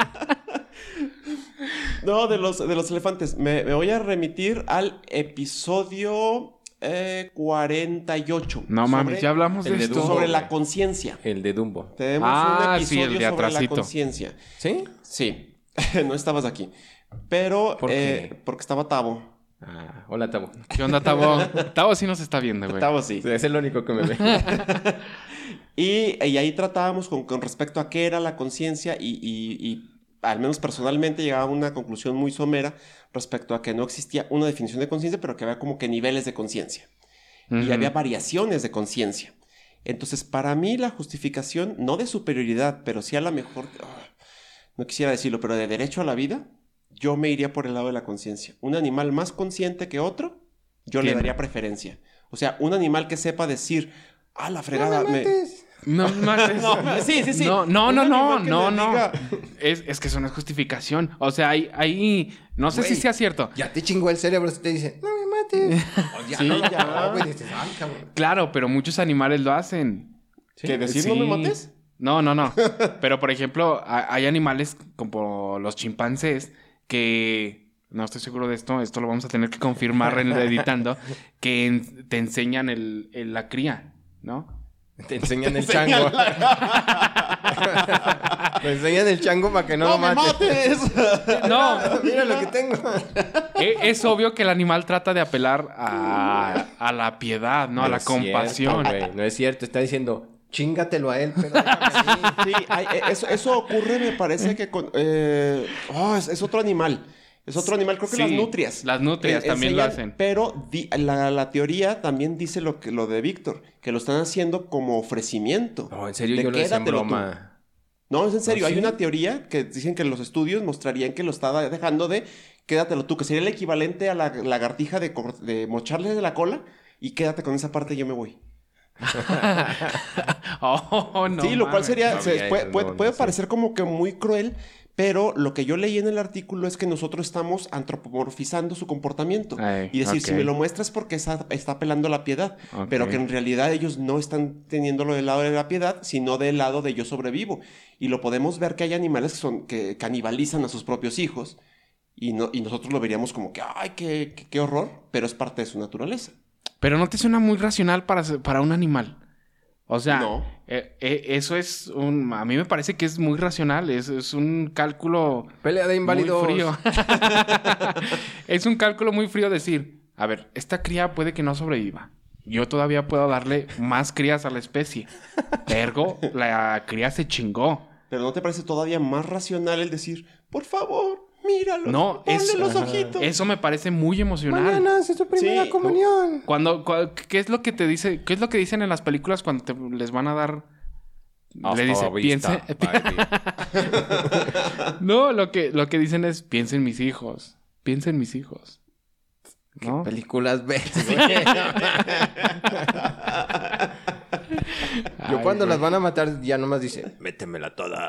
No, de los, de los elefantes. Me, me voy a remitir al episodio eh, cuarenta y ocho. No mames, Sobre- ya hablamos de el de esto. Dumbo. Sobre la conciencia. El de Dumbo. Tenemos Ah, un sí, el episodio de sobre la atrasito. conciencia. ¿Sí? Sí, no estabas aquí. Pero, ¿Por eh, qué? porque estaba Tavo. Ah, hola, Tabo. ¿Qué onda, Tabo? Tabo sí nos está viendo, güey. Tavo sí. Es el único que me ve. Y, y ahí tratábamos con, con respecto a qué era la conciencia y, y- y al menos personalmente llegaba a una conclusión muy somera respecto a que no existía una definición de conciencia, pero que había como que niveles de conciencia. Y Ujú. había variaciones de conciencia. Entonces, para mí la justificación, no de superioridad, pero sí a lo mejor, oh, no quisiera decirlo, pero de derecho a la vida, yo me iría por el lado de la conciencia. Un animal más consciente que otro, yo le daría preferencia. O sea, un animal que sepa decir, ah, la fregada, no me mates. Me... No me mates. No, sí, sí, sí. No, no, no, no, Un no, animal que no. me diga- Es, es que eso no es justificación. O sea, hay, hay... No sé Güey, si sea cierto. Ya te chingó el cerebro si te dice, no me mates. O ya Sí, no, ya. no, güey, dices, ay, cabrón. Claro, pero muchos animales lo hacen. ¿Que decir Sí. no me mates? No, no, no. Pero, por ejemplo, ha- hay animales como los chimpancés que... No estoy seguro de esto. Esto lo vamos a tener que confirmar en- editando. Que en- te enseñan el, el- la cría, ¿no? Te enseñan el chango. Te enseñan el chango para que no, ¡No lo me mates. mates! No, Mira lo que tengo. e- es obvio que el animal trata de apelar a, a la piedad, ¿no? A la es cierto, compasión. güey, no es cierto. Está diciendo, chingatelo a él, pero déjame a mí. Sí, hay- eh, eso, eso ocurre, me parece que con... eh, oh, es, es otro animal. Es otro animal, creo que Sí, las nutrias. las nutrias Eh, también lo enseñan, hacen. Pero di- la, la teoría también dice lo, que, lo de Víctor, que lo están haciendo como ofrecimiento. No, en serio, De yo lo decía en quédatelo tú. broma. No, es en serio. ¿Ah, Hay sí? una teoría que dicen que los estudios mostrarían que lo estaba dejando de quédatelo tú, que sería el equivalente a la lagartija de, cor- de mocharle de la cola y quédate con esa parte y yo me voy. Oh, no sí, lo cual mames. sería, No se- sabía puede, eso, puede- no, no puede sé. parecer como que muy cruel, pero lo que yo leí en el artículo es que nosotros estamos antropomorfizando su comportamiento. Ay, y decir, ok. si me lo muestras porque está, está apelando a la piedad, Ok. pero que en realidad ellos no están teniéndolo del lado de la piedad, sino del lado de yo sobrevivo. Y lo podemos ver que hay animales que, son, que canibalizan a sus propios hijos y, no, y nosotros lo veríamos como que, ay, qué, qué, qué horror, pero es parte de su naturaleza. Pero no te suena muy racional para, para un animal. O sea, No. eh, eh, eso es un... A mí me parece que es muy racional. Es, es un cálculo Pelea de inválidos. muy frío. Es un cálculo muy frío decir, a ver, esta cría puede que no sobreviva. Yo todavía puedo darle más crías a la especie. Ergo, la cría se chingó. Pero ¿no te parece todavía más racional el decir, por favor, míralo, No, ponle es- los ajá. ojitos? Eso me parece muy emocional. Mañana hace su primera Sí. comunión. Cuando, cua- ¿qué es lo que te dice? ¿Qué es lo que dicen en las películas cuando te, les van a dar? Le dice, piense. No, lo que, lo que dicen es, piensa en mis hijos. Piensa en mis hijos. ¿No? Películas ves, güey. Yo Ay, cuando güey. las van a matar ya nomás dice, métemela toda.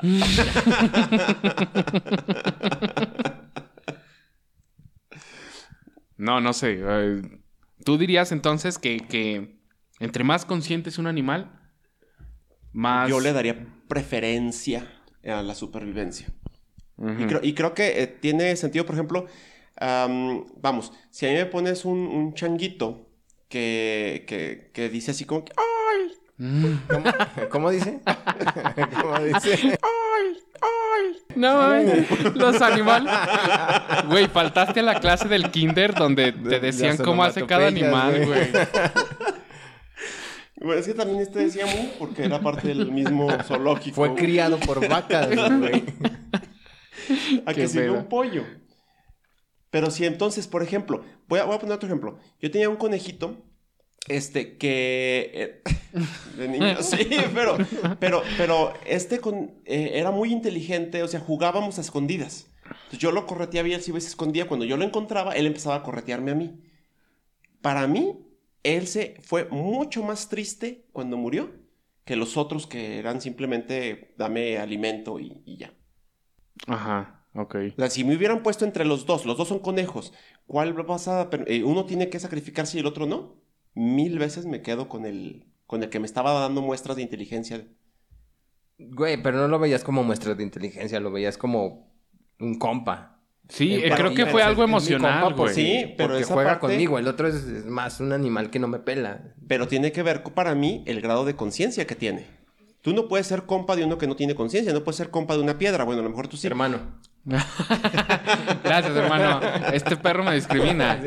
No, no sé. eh, ¿Tú dirías entonces que, que entre más consciente es un animal, más... Yo le daría preferencia a la supervivencia. Ujú. Y, creo, y creo que eh, tiene sentido, por ejemplo, am, vamos, si a mí me pones un, un changuito que, que, que dice así como que, ¡ay! Mm. ¿Cómo, ¿Cómo dice? ¿Cómo dice? ¡Ay! ¡Ay! No, eh, los animales... Güey, faltaste a la clase del kinder donde te De- decían las cómo hace cada onomatopeyas, animal, güey. güey. Bueno, es que también este decía mu porque era parte del mismo zoológico. Fue criado por vacas, güey. A Qué que sirve pedo. un pollo. Pero si entonces, por ejemplo, voy a, voy a poner otro ejemplo. Yo tenía un conejito, este, que... eh, de niño, sí, pero, pero, pero este con, eh, era muy inteligente, o sea, jugábamos a escondidas. Entonces yo lo correteaba y él se iba y se escondía. Cuando yo lo encontraba, él empezaba a corretearme a mí. Para mí, él se fue mucho más triste cuando murió que los otros que eran simplemente dame alimento y, y ya. Ajá, ok. O sea, si me hubieran puesto entre los dos, los dos son conejos, ¿cuál vas a...? per- eh, uno tiene que sacrificarse y el otro no. Mil veces me quedo con el, con el que me estaba dando muestras de inteligencia. Güey, pero no lo veías como muestras de inteligencia, lo veías como un compa. Sí, Eh, eh, para creo mí, que pero fue es- algo es mi emocional, compa güey. porque- Sí, pero porque esa juega parte- conmigo. El otro es, es más un animal que no me pela. Pero tiene que ver, para mí, el grado de conciencia que tiene. Tú no puedes ser compa de uno que no tiene conciencia, no puedes ser compa de una piedra. Bueno, a lo mejor tú sí. Hermano. Gracias, hermano. Este perro me discrimina.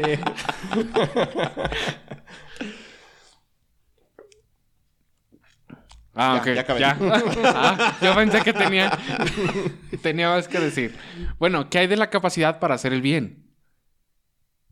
Ah, Ya, ok. ya acabé. Ya. Ah, yo pensé que tenía... tenía más que decir. Bueno, ¿qué hay de la capacidad para hacer el bien?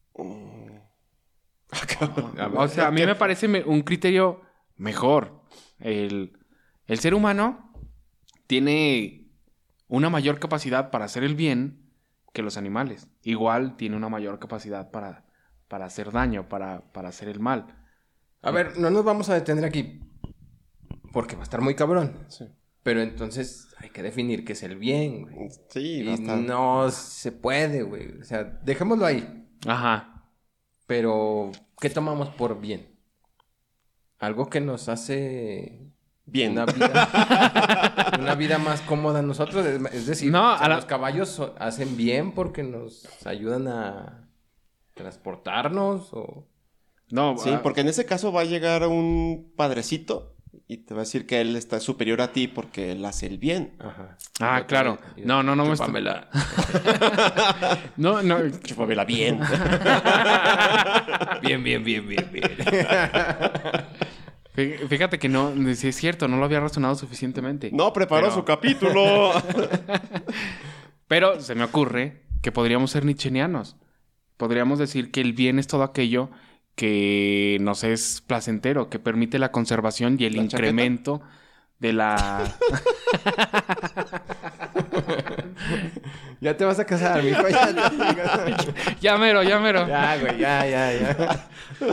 O sea, a mí me parece me- un criterio mejor. El, el ser humano tiene una mayor capacidad para hacer el bien que los animales. Igual tiene una mayor capacidad para, para hacer daño, para, para hacer el mal. A ver, no nos vamos a detener aquí. Porque va a estar muy cabrón. Sí. Pero entonces hay que definir qué es el bien, güey. Sí, Y basta. no se puede, güey. O sea, dejémoslo ahí. Ajá. Pero, ¿qué tomamos por bien? Algo que nos hace... Bien. Una vida, una vida más cómoda a nosotros. Es, es decir, No, o sea, a la- los caballos so- hacen bien porque nos ayudan a transportarnos o... No, Sí, ah, porque en ese caso va a llegar un padrecito y te va a decir que él está superior a ti porque él hace el bien. Ajá. Ah, Chúpate- claro. No, no, no me estoy- chúpamela. No, no. Chúpamela bien. Bien, bien, bien, bien, bien. Fí- Fíjate que no, sí es cierto, no lo había razonado suficientemente. No preparó Pero- su capítulo. Pero se me ocurre que podríamos ser nietzscheanos. Podríamos decir que el bien es todo aquello que nos es placentero, que permite la conservación y el ¿La incremento de la... Ya te vas a casar, mijo. Ya, ya, ya mero, ya mero. ya, güey, ya, ya, ya.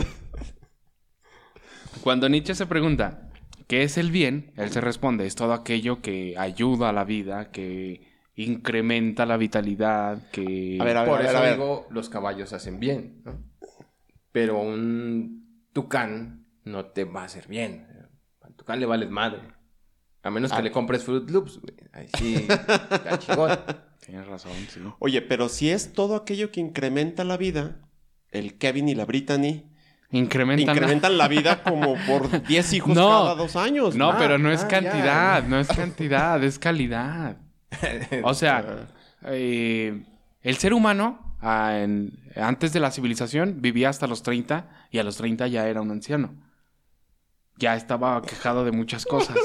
Cuando Nietzsche se pregunta ¿qué es el bien? Él se responde, es todo aquello que ayuda a la vida, que incrementa la vitalidad, que... A ver, a ver, Por a ver, eso a ver. digo, los caballos hacen bien, ¿no? Pero un tucán no te va a hacer bien. Al tucán le vales madre. A menos que Ah. le compres Fruit Loops, güey. Ahí sí, está chingón. Tienes razón, sí. Oye, pero si es todo aquello que incrementa la vida, el Kevin y la Brittany Incrementan... incrementan la vida como por diez hijos No. cada dos años. No, Ah, pero no es ah, cantidad, ya. no es cantidad, es calidad. O sea, eh, el ser humano ah, en- antes de la civilización vivía hasta los treinta y a los treinta ya era un anciano. Ya estaba quejado de muchas cosas.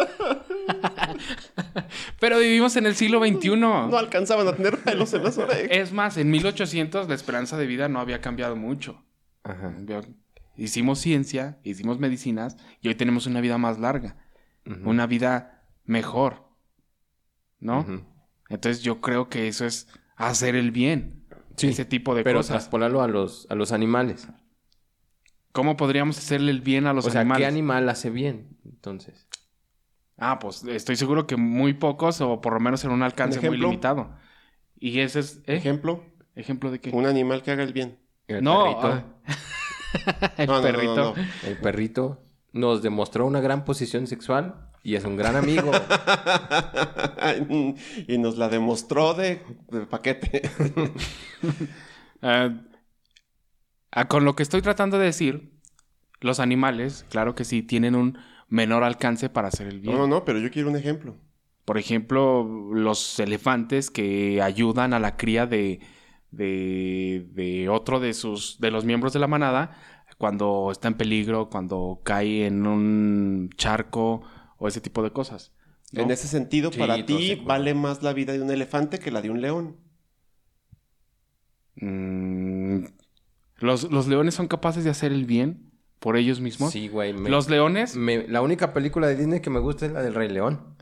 Pero vivimos en el siglo veintiuno. No alcanzaban a tener pelos en las orejas. Es más, en mil ochocientos la esperanza de vida no había cambiado mucho. Ajá. Hicimos ciencia, hicimos medicinas y hoy tenemos una vida más larga. Ujú. Una vida mejor. ¿no? Ujú. Entonces yo creo que eso es hacer el bien. Sí, ese tipo de pero cosas. traspolarlo a los, a los animales. ¿Cómo podríamos hacerle el bien a los o sea, animales? ¿qué animal hace bien? Entonces. Ah, pues estoy seguro que muy pocos o por lo menos en un alcance muy ejemplo? limitado. Y ese es... ¿eh? Ejemplo, ¿Ejemplo de qué? un animal que haga el bien. El No, perrito. ah, el No, no, no, perrito. no, no. El perrito nos demostró una gran posición sexual y es un gran amigo. Y nos la demostró de, de paquete. Ah, ah, con lo que estoy tratando de decir, los animales, claro que sí, tienen un menor alcance para hacer el bien. No, no, no, pero yo quiero un ejemplo. Por ejemplo, los elefantes que ayudan a la cría de, de, de otro de sus de los miembros de la manada cuando está en peligro, cuando cae en un charco o ese tipo de cosas, ¿no? En ese sentido, Sí, para todo ti se cuenta. vale más la vida de un elefante que la de un león. Mm, los, los leones son capaces de hacer el bien por ellos mismos. Sí, güey. me- Los leones, me- la única película de Disney que me gusta es la del Rey León.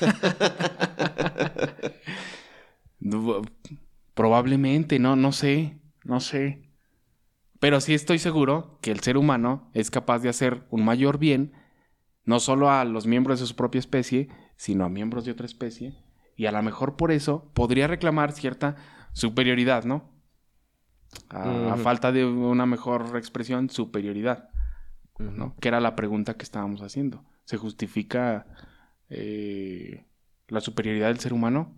Du- probablemente, no, no sé, no sé. Pero sí estoy seguro que el ser humano es capaz de hacer un mayor bien, no solo a los miembros de su propia especie, sino a miembros de otra especie. Y a lo mejor por eso podría reclamar cierta superioridad, ¿no? A, a Ujú. falta de una mejor expresión, superioridad, Ujú. ¿no? Que era la pregunta que estábamos haciendo. ¿Se justifica eh, la superioridad del ser humano?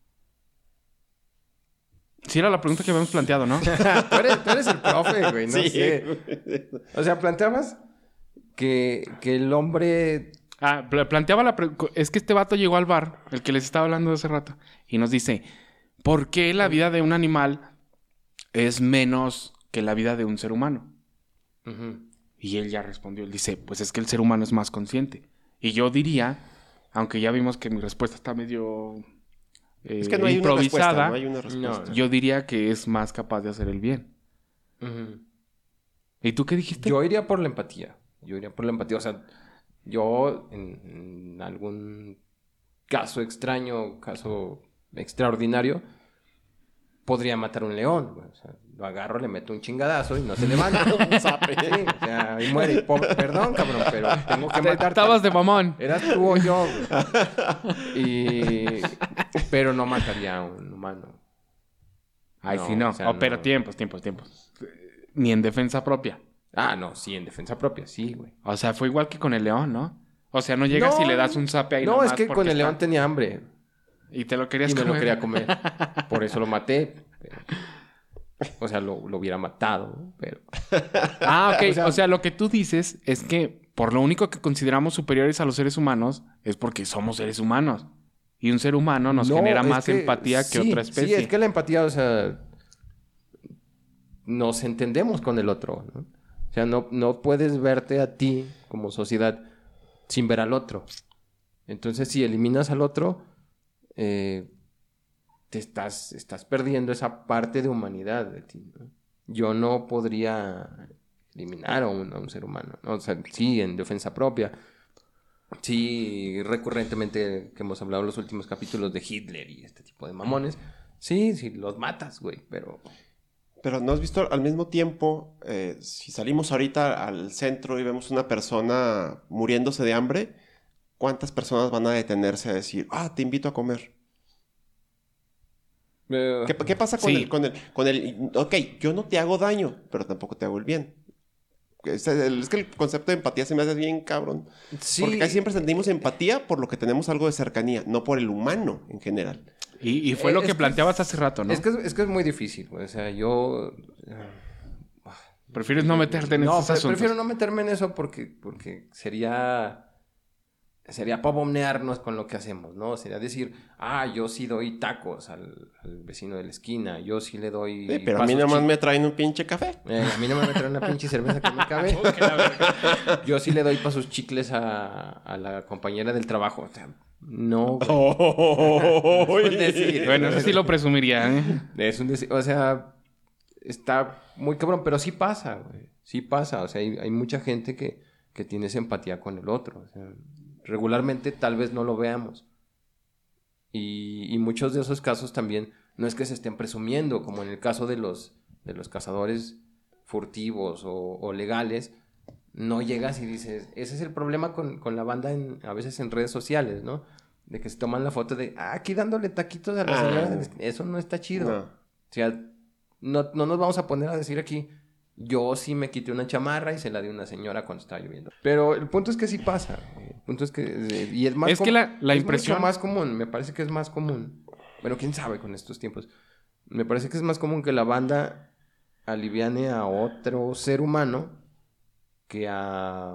Sí era la pregunta que habíamos planteado, ¿no? tú, eres, tú eres el profe, güey. No Sí. sé. O sea, planteabas que, que el hombre... Ah, pla- planteaba la... pre- Es que este vato llegó al bar, el que les estaba hablando hace rato, y nos dice, ¿por qué la vida de un animal es menos que la vida de un ser humano? Ujú. Y él ya respondió, él dice, pues es que el ser humano es más consciente. Y yo diría, aunque ya vimos que mi respuesta está medio eh, Es que no hay una improvisada, respuesta. No hay una respuesta. No. yo diría que es más capaz de hacer el bien. Ujú. ¿Y tú qué dijiste? Yo iría por la empatía. Yo iría por la empatía. O sea, Yo, en, en algún caso extraño, caso extraordinario, podría matar un león, güey. O sea, lo agarro, le meto un chingadazo y no se levanta. Un zape. Sí, o sea, y muere. Y pobre, perdón, cabrón, pero tengo que matarte. Estabas de mamón. Eras tú o yo, güey. Y... Pero no mataría a un humano. Ay, No, sí, no. o sea, Oh, pero no. tiempos, tiempos, tiempos. Ni en defensa propia. Ah, no, sí, en defensa propia, sí, güey. O sea, fue igual que con el león, ¿no? O sea, no llegas y le das un zape ahí No, nomás es que porque con el está- león tenía hambre. Y te lo querías Y me comer. lo quería comer. Por eso lo maté. Pero... O sea, lo, lo hubiera matado, pero... Ah, ok. O O sea- sea, lo que tú dices es que por lo único que consideramos superiores a los seres humanos es porque somos seres humanos. Y un ser humano nos No, genera es más que- empatía que sí, otra especie. Sí, es que la empatía, o sea... Nos entendemos con el otro, ¿no? O sea, no, no puedes verte a ti como sociedad sin ver al otro. Entonces, si eliminas al otro, eh, te estás, estás perdiendo esa parte de humanidad de ti, ¿no? Yo no podría eliminar a un, a un ser humano, ¿no? O sea, sí, en defensa propia. Sí, recurrentemente que hemos hablado en los últimos capítulos de Hitler y este tipo de mamones. Sí, sí, los matas, güey, pero... Pero ¿no has visto al mismo tiempo, eh, si salimos ahorita al centro y vemos una persona muriéndose de hambre, cuántas personas van a detenerse a decir, ah, te invito a comer? eh, ¿Qué, qué pasa con, Sí. el, con, el, con el... Ok, yo no te hago daño, pero tampoco te hago el bien. Es, el- es que el concepto de empatía se me hace bien cabrón. sí, Porque casi siempre sentimos empatía por lo que tenemos algo de cercanía, no por el humano en general. Y, y fue Eh, lo es que que planteabas hace rato, ¿no? Es que, es que es muy difícil, güey. O sea, yo... Prefieres no meterte en no, esos pre- asuntos. prefiero no meterme en eso porque, porque sería... Sería pavonearnos con lo que hacemos, ¿no? Sería decir, ah, yo sí doy tacos al, al vecino de la esquina. Yo sí le doy... Sí, pero a mí pasos nada más chi- me traen un pinche café. Eh, a mí no me traen una pinche cerveza que me cabe. Yo sí le doy para sus chicles a, a la compañera del trabajo. O sea, no. güey. Es un decir. Bueno, eso sí lo presumiría, ¿eh? Es un decir. O sea, está muy cabrón, pero sí pasa, güey. Sí pasa. O sea, hay, hay mucha gente que, que tiene esa empatía con el otro. O sea, regularmente tal vez no lo veamos. Y, y muchos de esos casos también no es que se estén presumiendo, como en el caso de los, de los cazadores furtivos o, o legales. No llegas y dices, ese es el problema con, con la banda en, a veces en redes sociales, ¿no? De que se toman la foto de, ah, aquí dándole taquitos a la Ah. señora. de la esquina". Eso no está chido. No. O sea, no, no nos vamos a poner a decir aquí, yo sí me quité una chamarra y se la di a una señora cuando estaba lloviendo. Pero el punto es que sí pasa. El punto es que... eh, Y es más Es que com- la- la es impresión- mucho más común. Me parece que es más común. Bueno, quién sabe con estos tiempos. Me parece que es más común que la banda aliviane a otro ser humano que a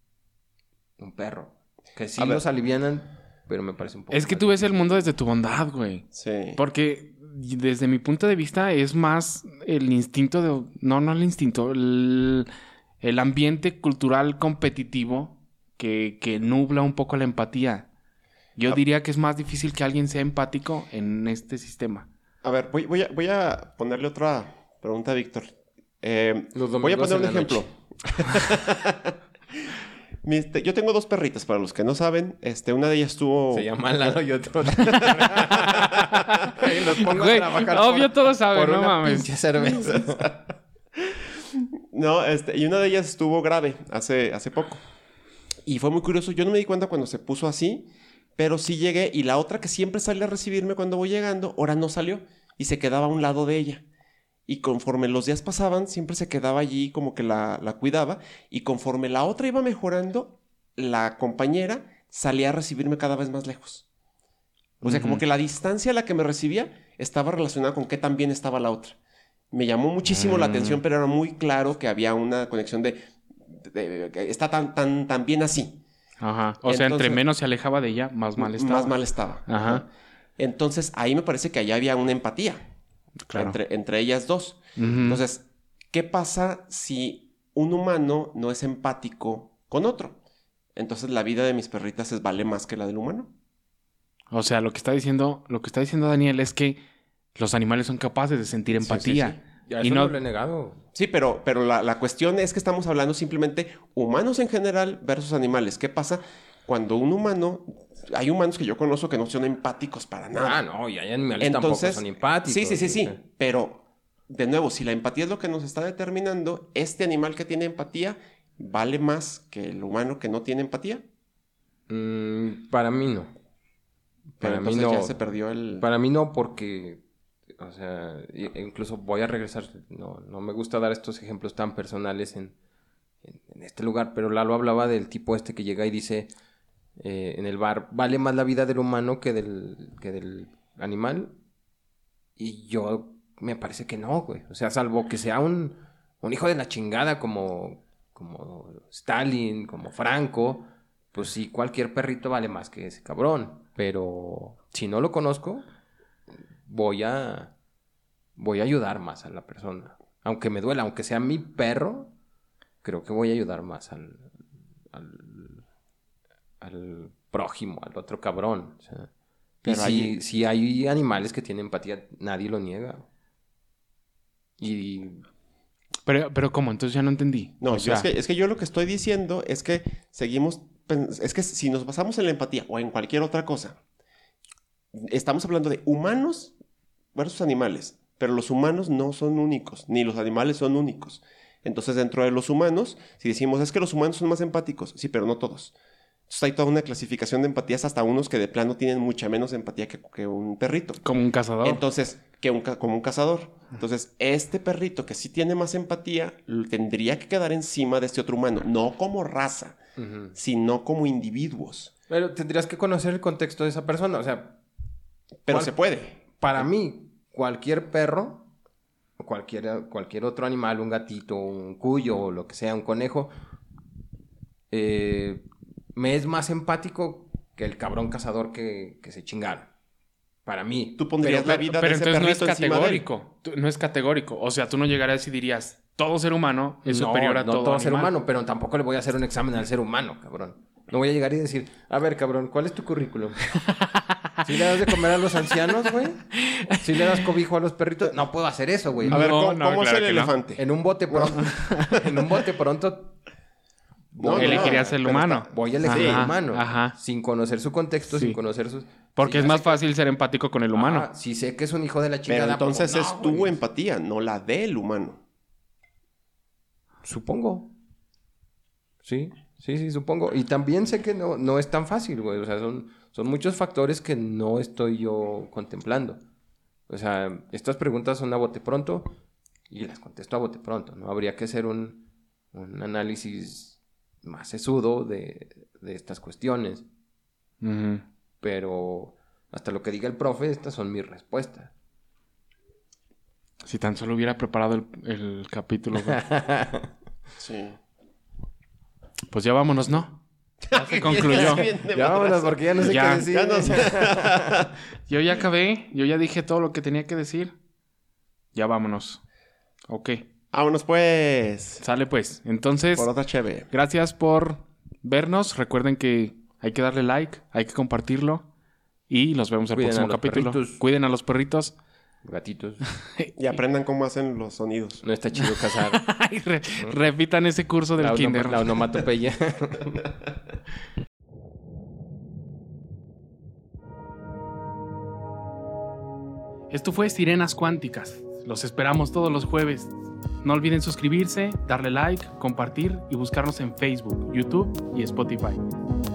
un perro. Que sí A ver. los alivianan, pero me parece un poco... Es que más tú ves el difícil. mundo desde tu bondad, güey. Sí. Porque desde mi punto de vista es más el instinto de... No, no el instinto. El, el ambiente cultural competitivo que, que nubla un poco la empatía. Yo Ah. diría que es más difícil que alguien sea empático en este sistema. A ver, voy, voy, a, voy a ponerle otra pregunta a Víctor. Eh, Los voy a domingos poner un en la ejemplo. Mis- te- yo tengo dos perritas, para los que no saben. Este, una de ellas estuvo... Se llama Lalo y otro... Y los pongo a Güey, trabajar obvio por- todos saben, por no una mames. pinche cerveza. No, este, y una de ellas estuvo grave hace, hace poco. Y fue muy curioso. Yo no me di cuenta cuando se puso así, pero sí llegué. Y la otra que siempre sale a recibirme cuando voy llegando, ahora no salió. Y se quedaba a un lado de ella. Y conforme los días pasaban, siempre se quedaba allí como que la, la cuidaba. Y conforme la otra iba mejorando, la compañera salía a recibirme cada vez más lejos. O sea, Ujú. como que la distancia a la que me recibía estaba relacionada con qué tan bien estaba la otra. Me llamó muchísimo la Mm. atención, pero era muy claro que había una conexión de... de- de- que está tan, tan, tan bien así. Ajá. O sea, entre Entonces- menos se alejaba de ella, más mal estaba. Más mal estaba. Ajá. Entonces, ahí me parece que allá había una empatía. Claro. Entre, entre ellas dos. Ujú. Entonces, ¿qué pasa si un humano no es empático con otro? Entonces, la vida de mis perritas es, vale más que la del humano. O sea, lo que está diciendo, lo que está diciendo Daniel es que los animales son capaces de sentir Sí, empatía. sí, sí. Ya, Y eso no- no lo he negado. Sí, pero, pero la, la cuestión es que estamos hablando simplemente humanos en general versus animales. ¿Qué pasa cuando un humano... Hay humanos que yo conozco que no son empáticos para nada. Ah, no, y hay animales Entonces, tampoco son empáticos. sí, sí, sí, sí. o sea. Pero, de nuevo, si la empatía es lo que nos está determinando, ¿este animal que tiene empatía vale más que el humano que no tiene empatía? Mm, para mí no. Pero Para mí entonces no. ya se perdió el... Para mí no, porque, o sea, i- incluso voy a regresar. No, no me gusta dar estos ejemplos tan personales en, en, en este lugar, pero Lalo hablaba del tipo este que llega y dice eh, en el bar, vale más la vida del humano que del, que del animal. Y yo me parece que no, güey. O sea, salvo que sea un, un hijo de la chingada como, como Stalin, como Franco, pues sí, cualquier perrito vale más que ese cabrón. Pero si no lo conozco, voy a voy a ayudar más a la persona. Aunque me duela, aunque sea mi perro, creo que voy a ayudar más al, al, al prójimo, al otro cabrón. O sea, y Pero si, hay- si hay animales que tienen empatía, nadie lo niega. Y Pero, pero ¿cómo? Entonces ya no entendí. No, O yo- sea, es, que, es que yo lo que estoy diciendo es que seguimos... pens- Es que si nos basamos en la empatía o en cualquier otra cosa, estamos hablando de humanos versus animales, pero los humanos no son únicos, ni los animales son únicos. Entonces, dentro de los humanos, si decimos, es que los humanos son más empáticos, sí, pero no todos. Entonces, hay toda una clasificación de empatías, hasta unos que de plano tienen mucha menos empatía que, que un perrito. como un cazador. Entonces, que un, ca- como un cazador. Entonces, este perrito que sí tiene más empatía, l- tendría que quedar encima de este otro humano, no como raza, ujú. sino como individuos. Pero tendrías que conocer el contexto de esa persona. O sea, Pero ¿Cuál? se puede. para mí, cualquier perro, o cualquier, cualquier otro animal, un gatito, un cuyo, o lo que sea, un conejo, eh, me es más empático que el cabrón cazador que, que se chingaron. Para mí. Tú pondrías Pero, la vida pero de ese entonces no es perrito encima de él. categórico. Tú- No es categórico. O sea, tú no llegarías y dirías, todo ser humano es No, superior a no todo, todo ser animal. humano, pero tampoco le voy a hacer un examen al ser humano, cabrón. No voy a llegar y decir, a ver, cabrón, ¿cuál es tu currículum? ¿Sí le das de comer a los ancianos, güey? ¿Sí le das cobijo a los perritos? No puedo hacer eso, güey. A ver, No, ¿cómo, no, cómo claro es el que no. elefante? En un bote pronto. en un bote pronto No, Elegirías no, el pero humano. está- voy a elegir Ajá, el humano. ajá. Sin conocer su contexto, Sí. sin conocer sus... Porque Sí, es ya más sé que- fácil ser empático con el humano. Ah, si sé que es un hijo de la Pero chingada. entonces pues, es no, tu güey. empatía, no la del humano. Supongo. Sí, sí, sí, supongo. Y también sé que no, no es tan fácil, güey. O sea, son, son muchos factores que no estoy yo contemplando. O sea, estas preguntas son a bote pronto y las contesto a bote pronto, ¿no? Habría que hacer un, un análisis más sesudo de, de estas cuestiones. Ujú. Pero hasta lo que diga el profe, estas son mis respuestas. Si tan solo hubiera preparado el, el capítulo. güey. Sí. Pues ya vámonos, ¿no? Ya se concluyó. Ya vámonos, porque ya no sé Ya. qué decir. Ya no sé. Yo ya acabé. Yo ya dije todo lo que tenía que decir. Ya vámonos. Ok. Vámonos pues. Sale pues. Entonces, Por otra cheve. gracias por vernos. Recuerden que hay que darle like, hay que compartirlo. Y nos vemos el Cuiden próximo a los capítulo. perritos. Cuiden a los perritos. Gatitos. Y aprendan cómo hacen los sonidos. No está chido cazar. Ay, re- repitan ese curso del la, onoma- kinder. la onomatopeya. Esto fue Sirenas Cuánticas. Los esperamos todos los jueves. No olviden suscribirse, darle like, compartir y buscarnos en Facebook, YouTube y Spotify.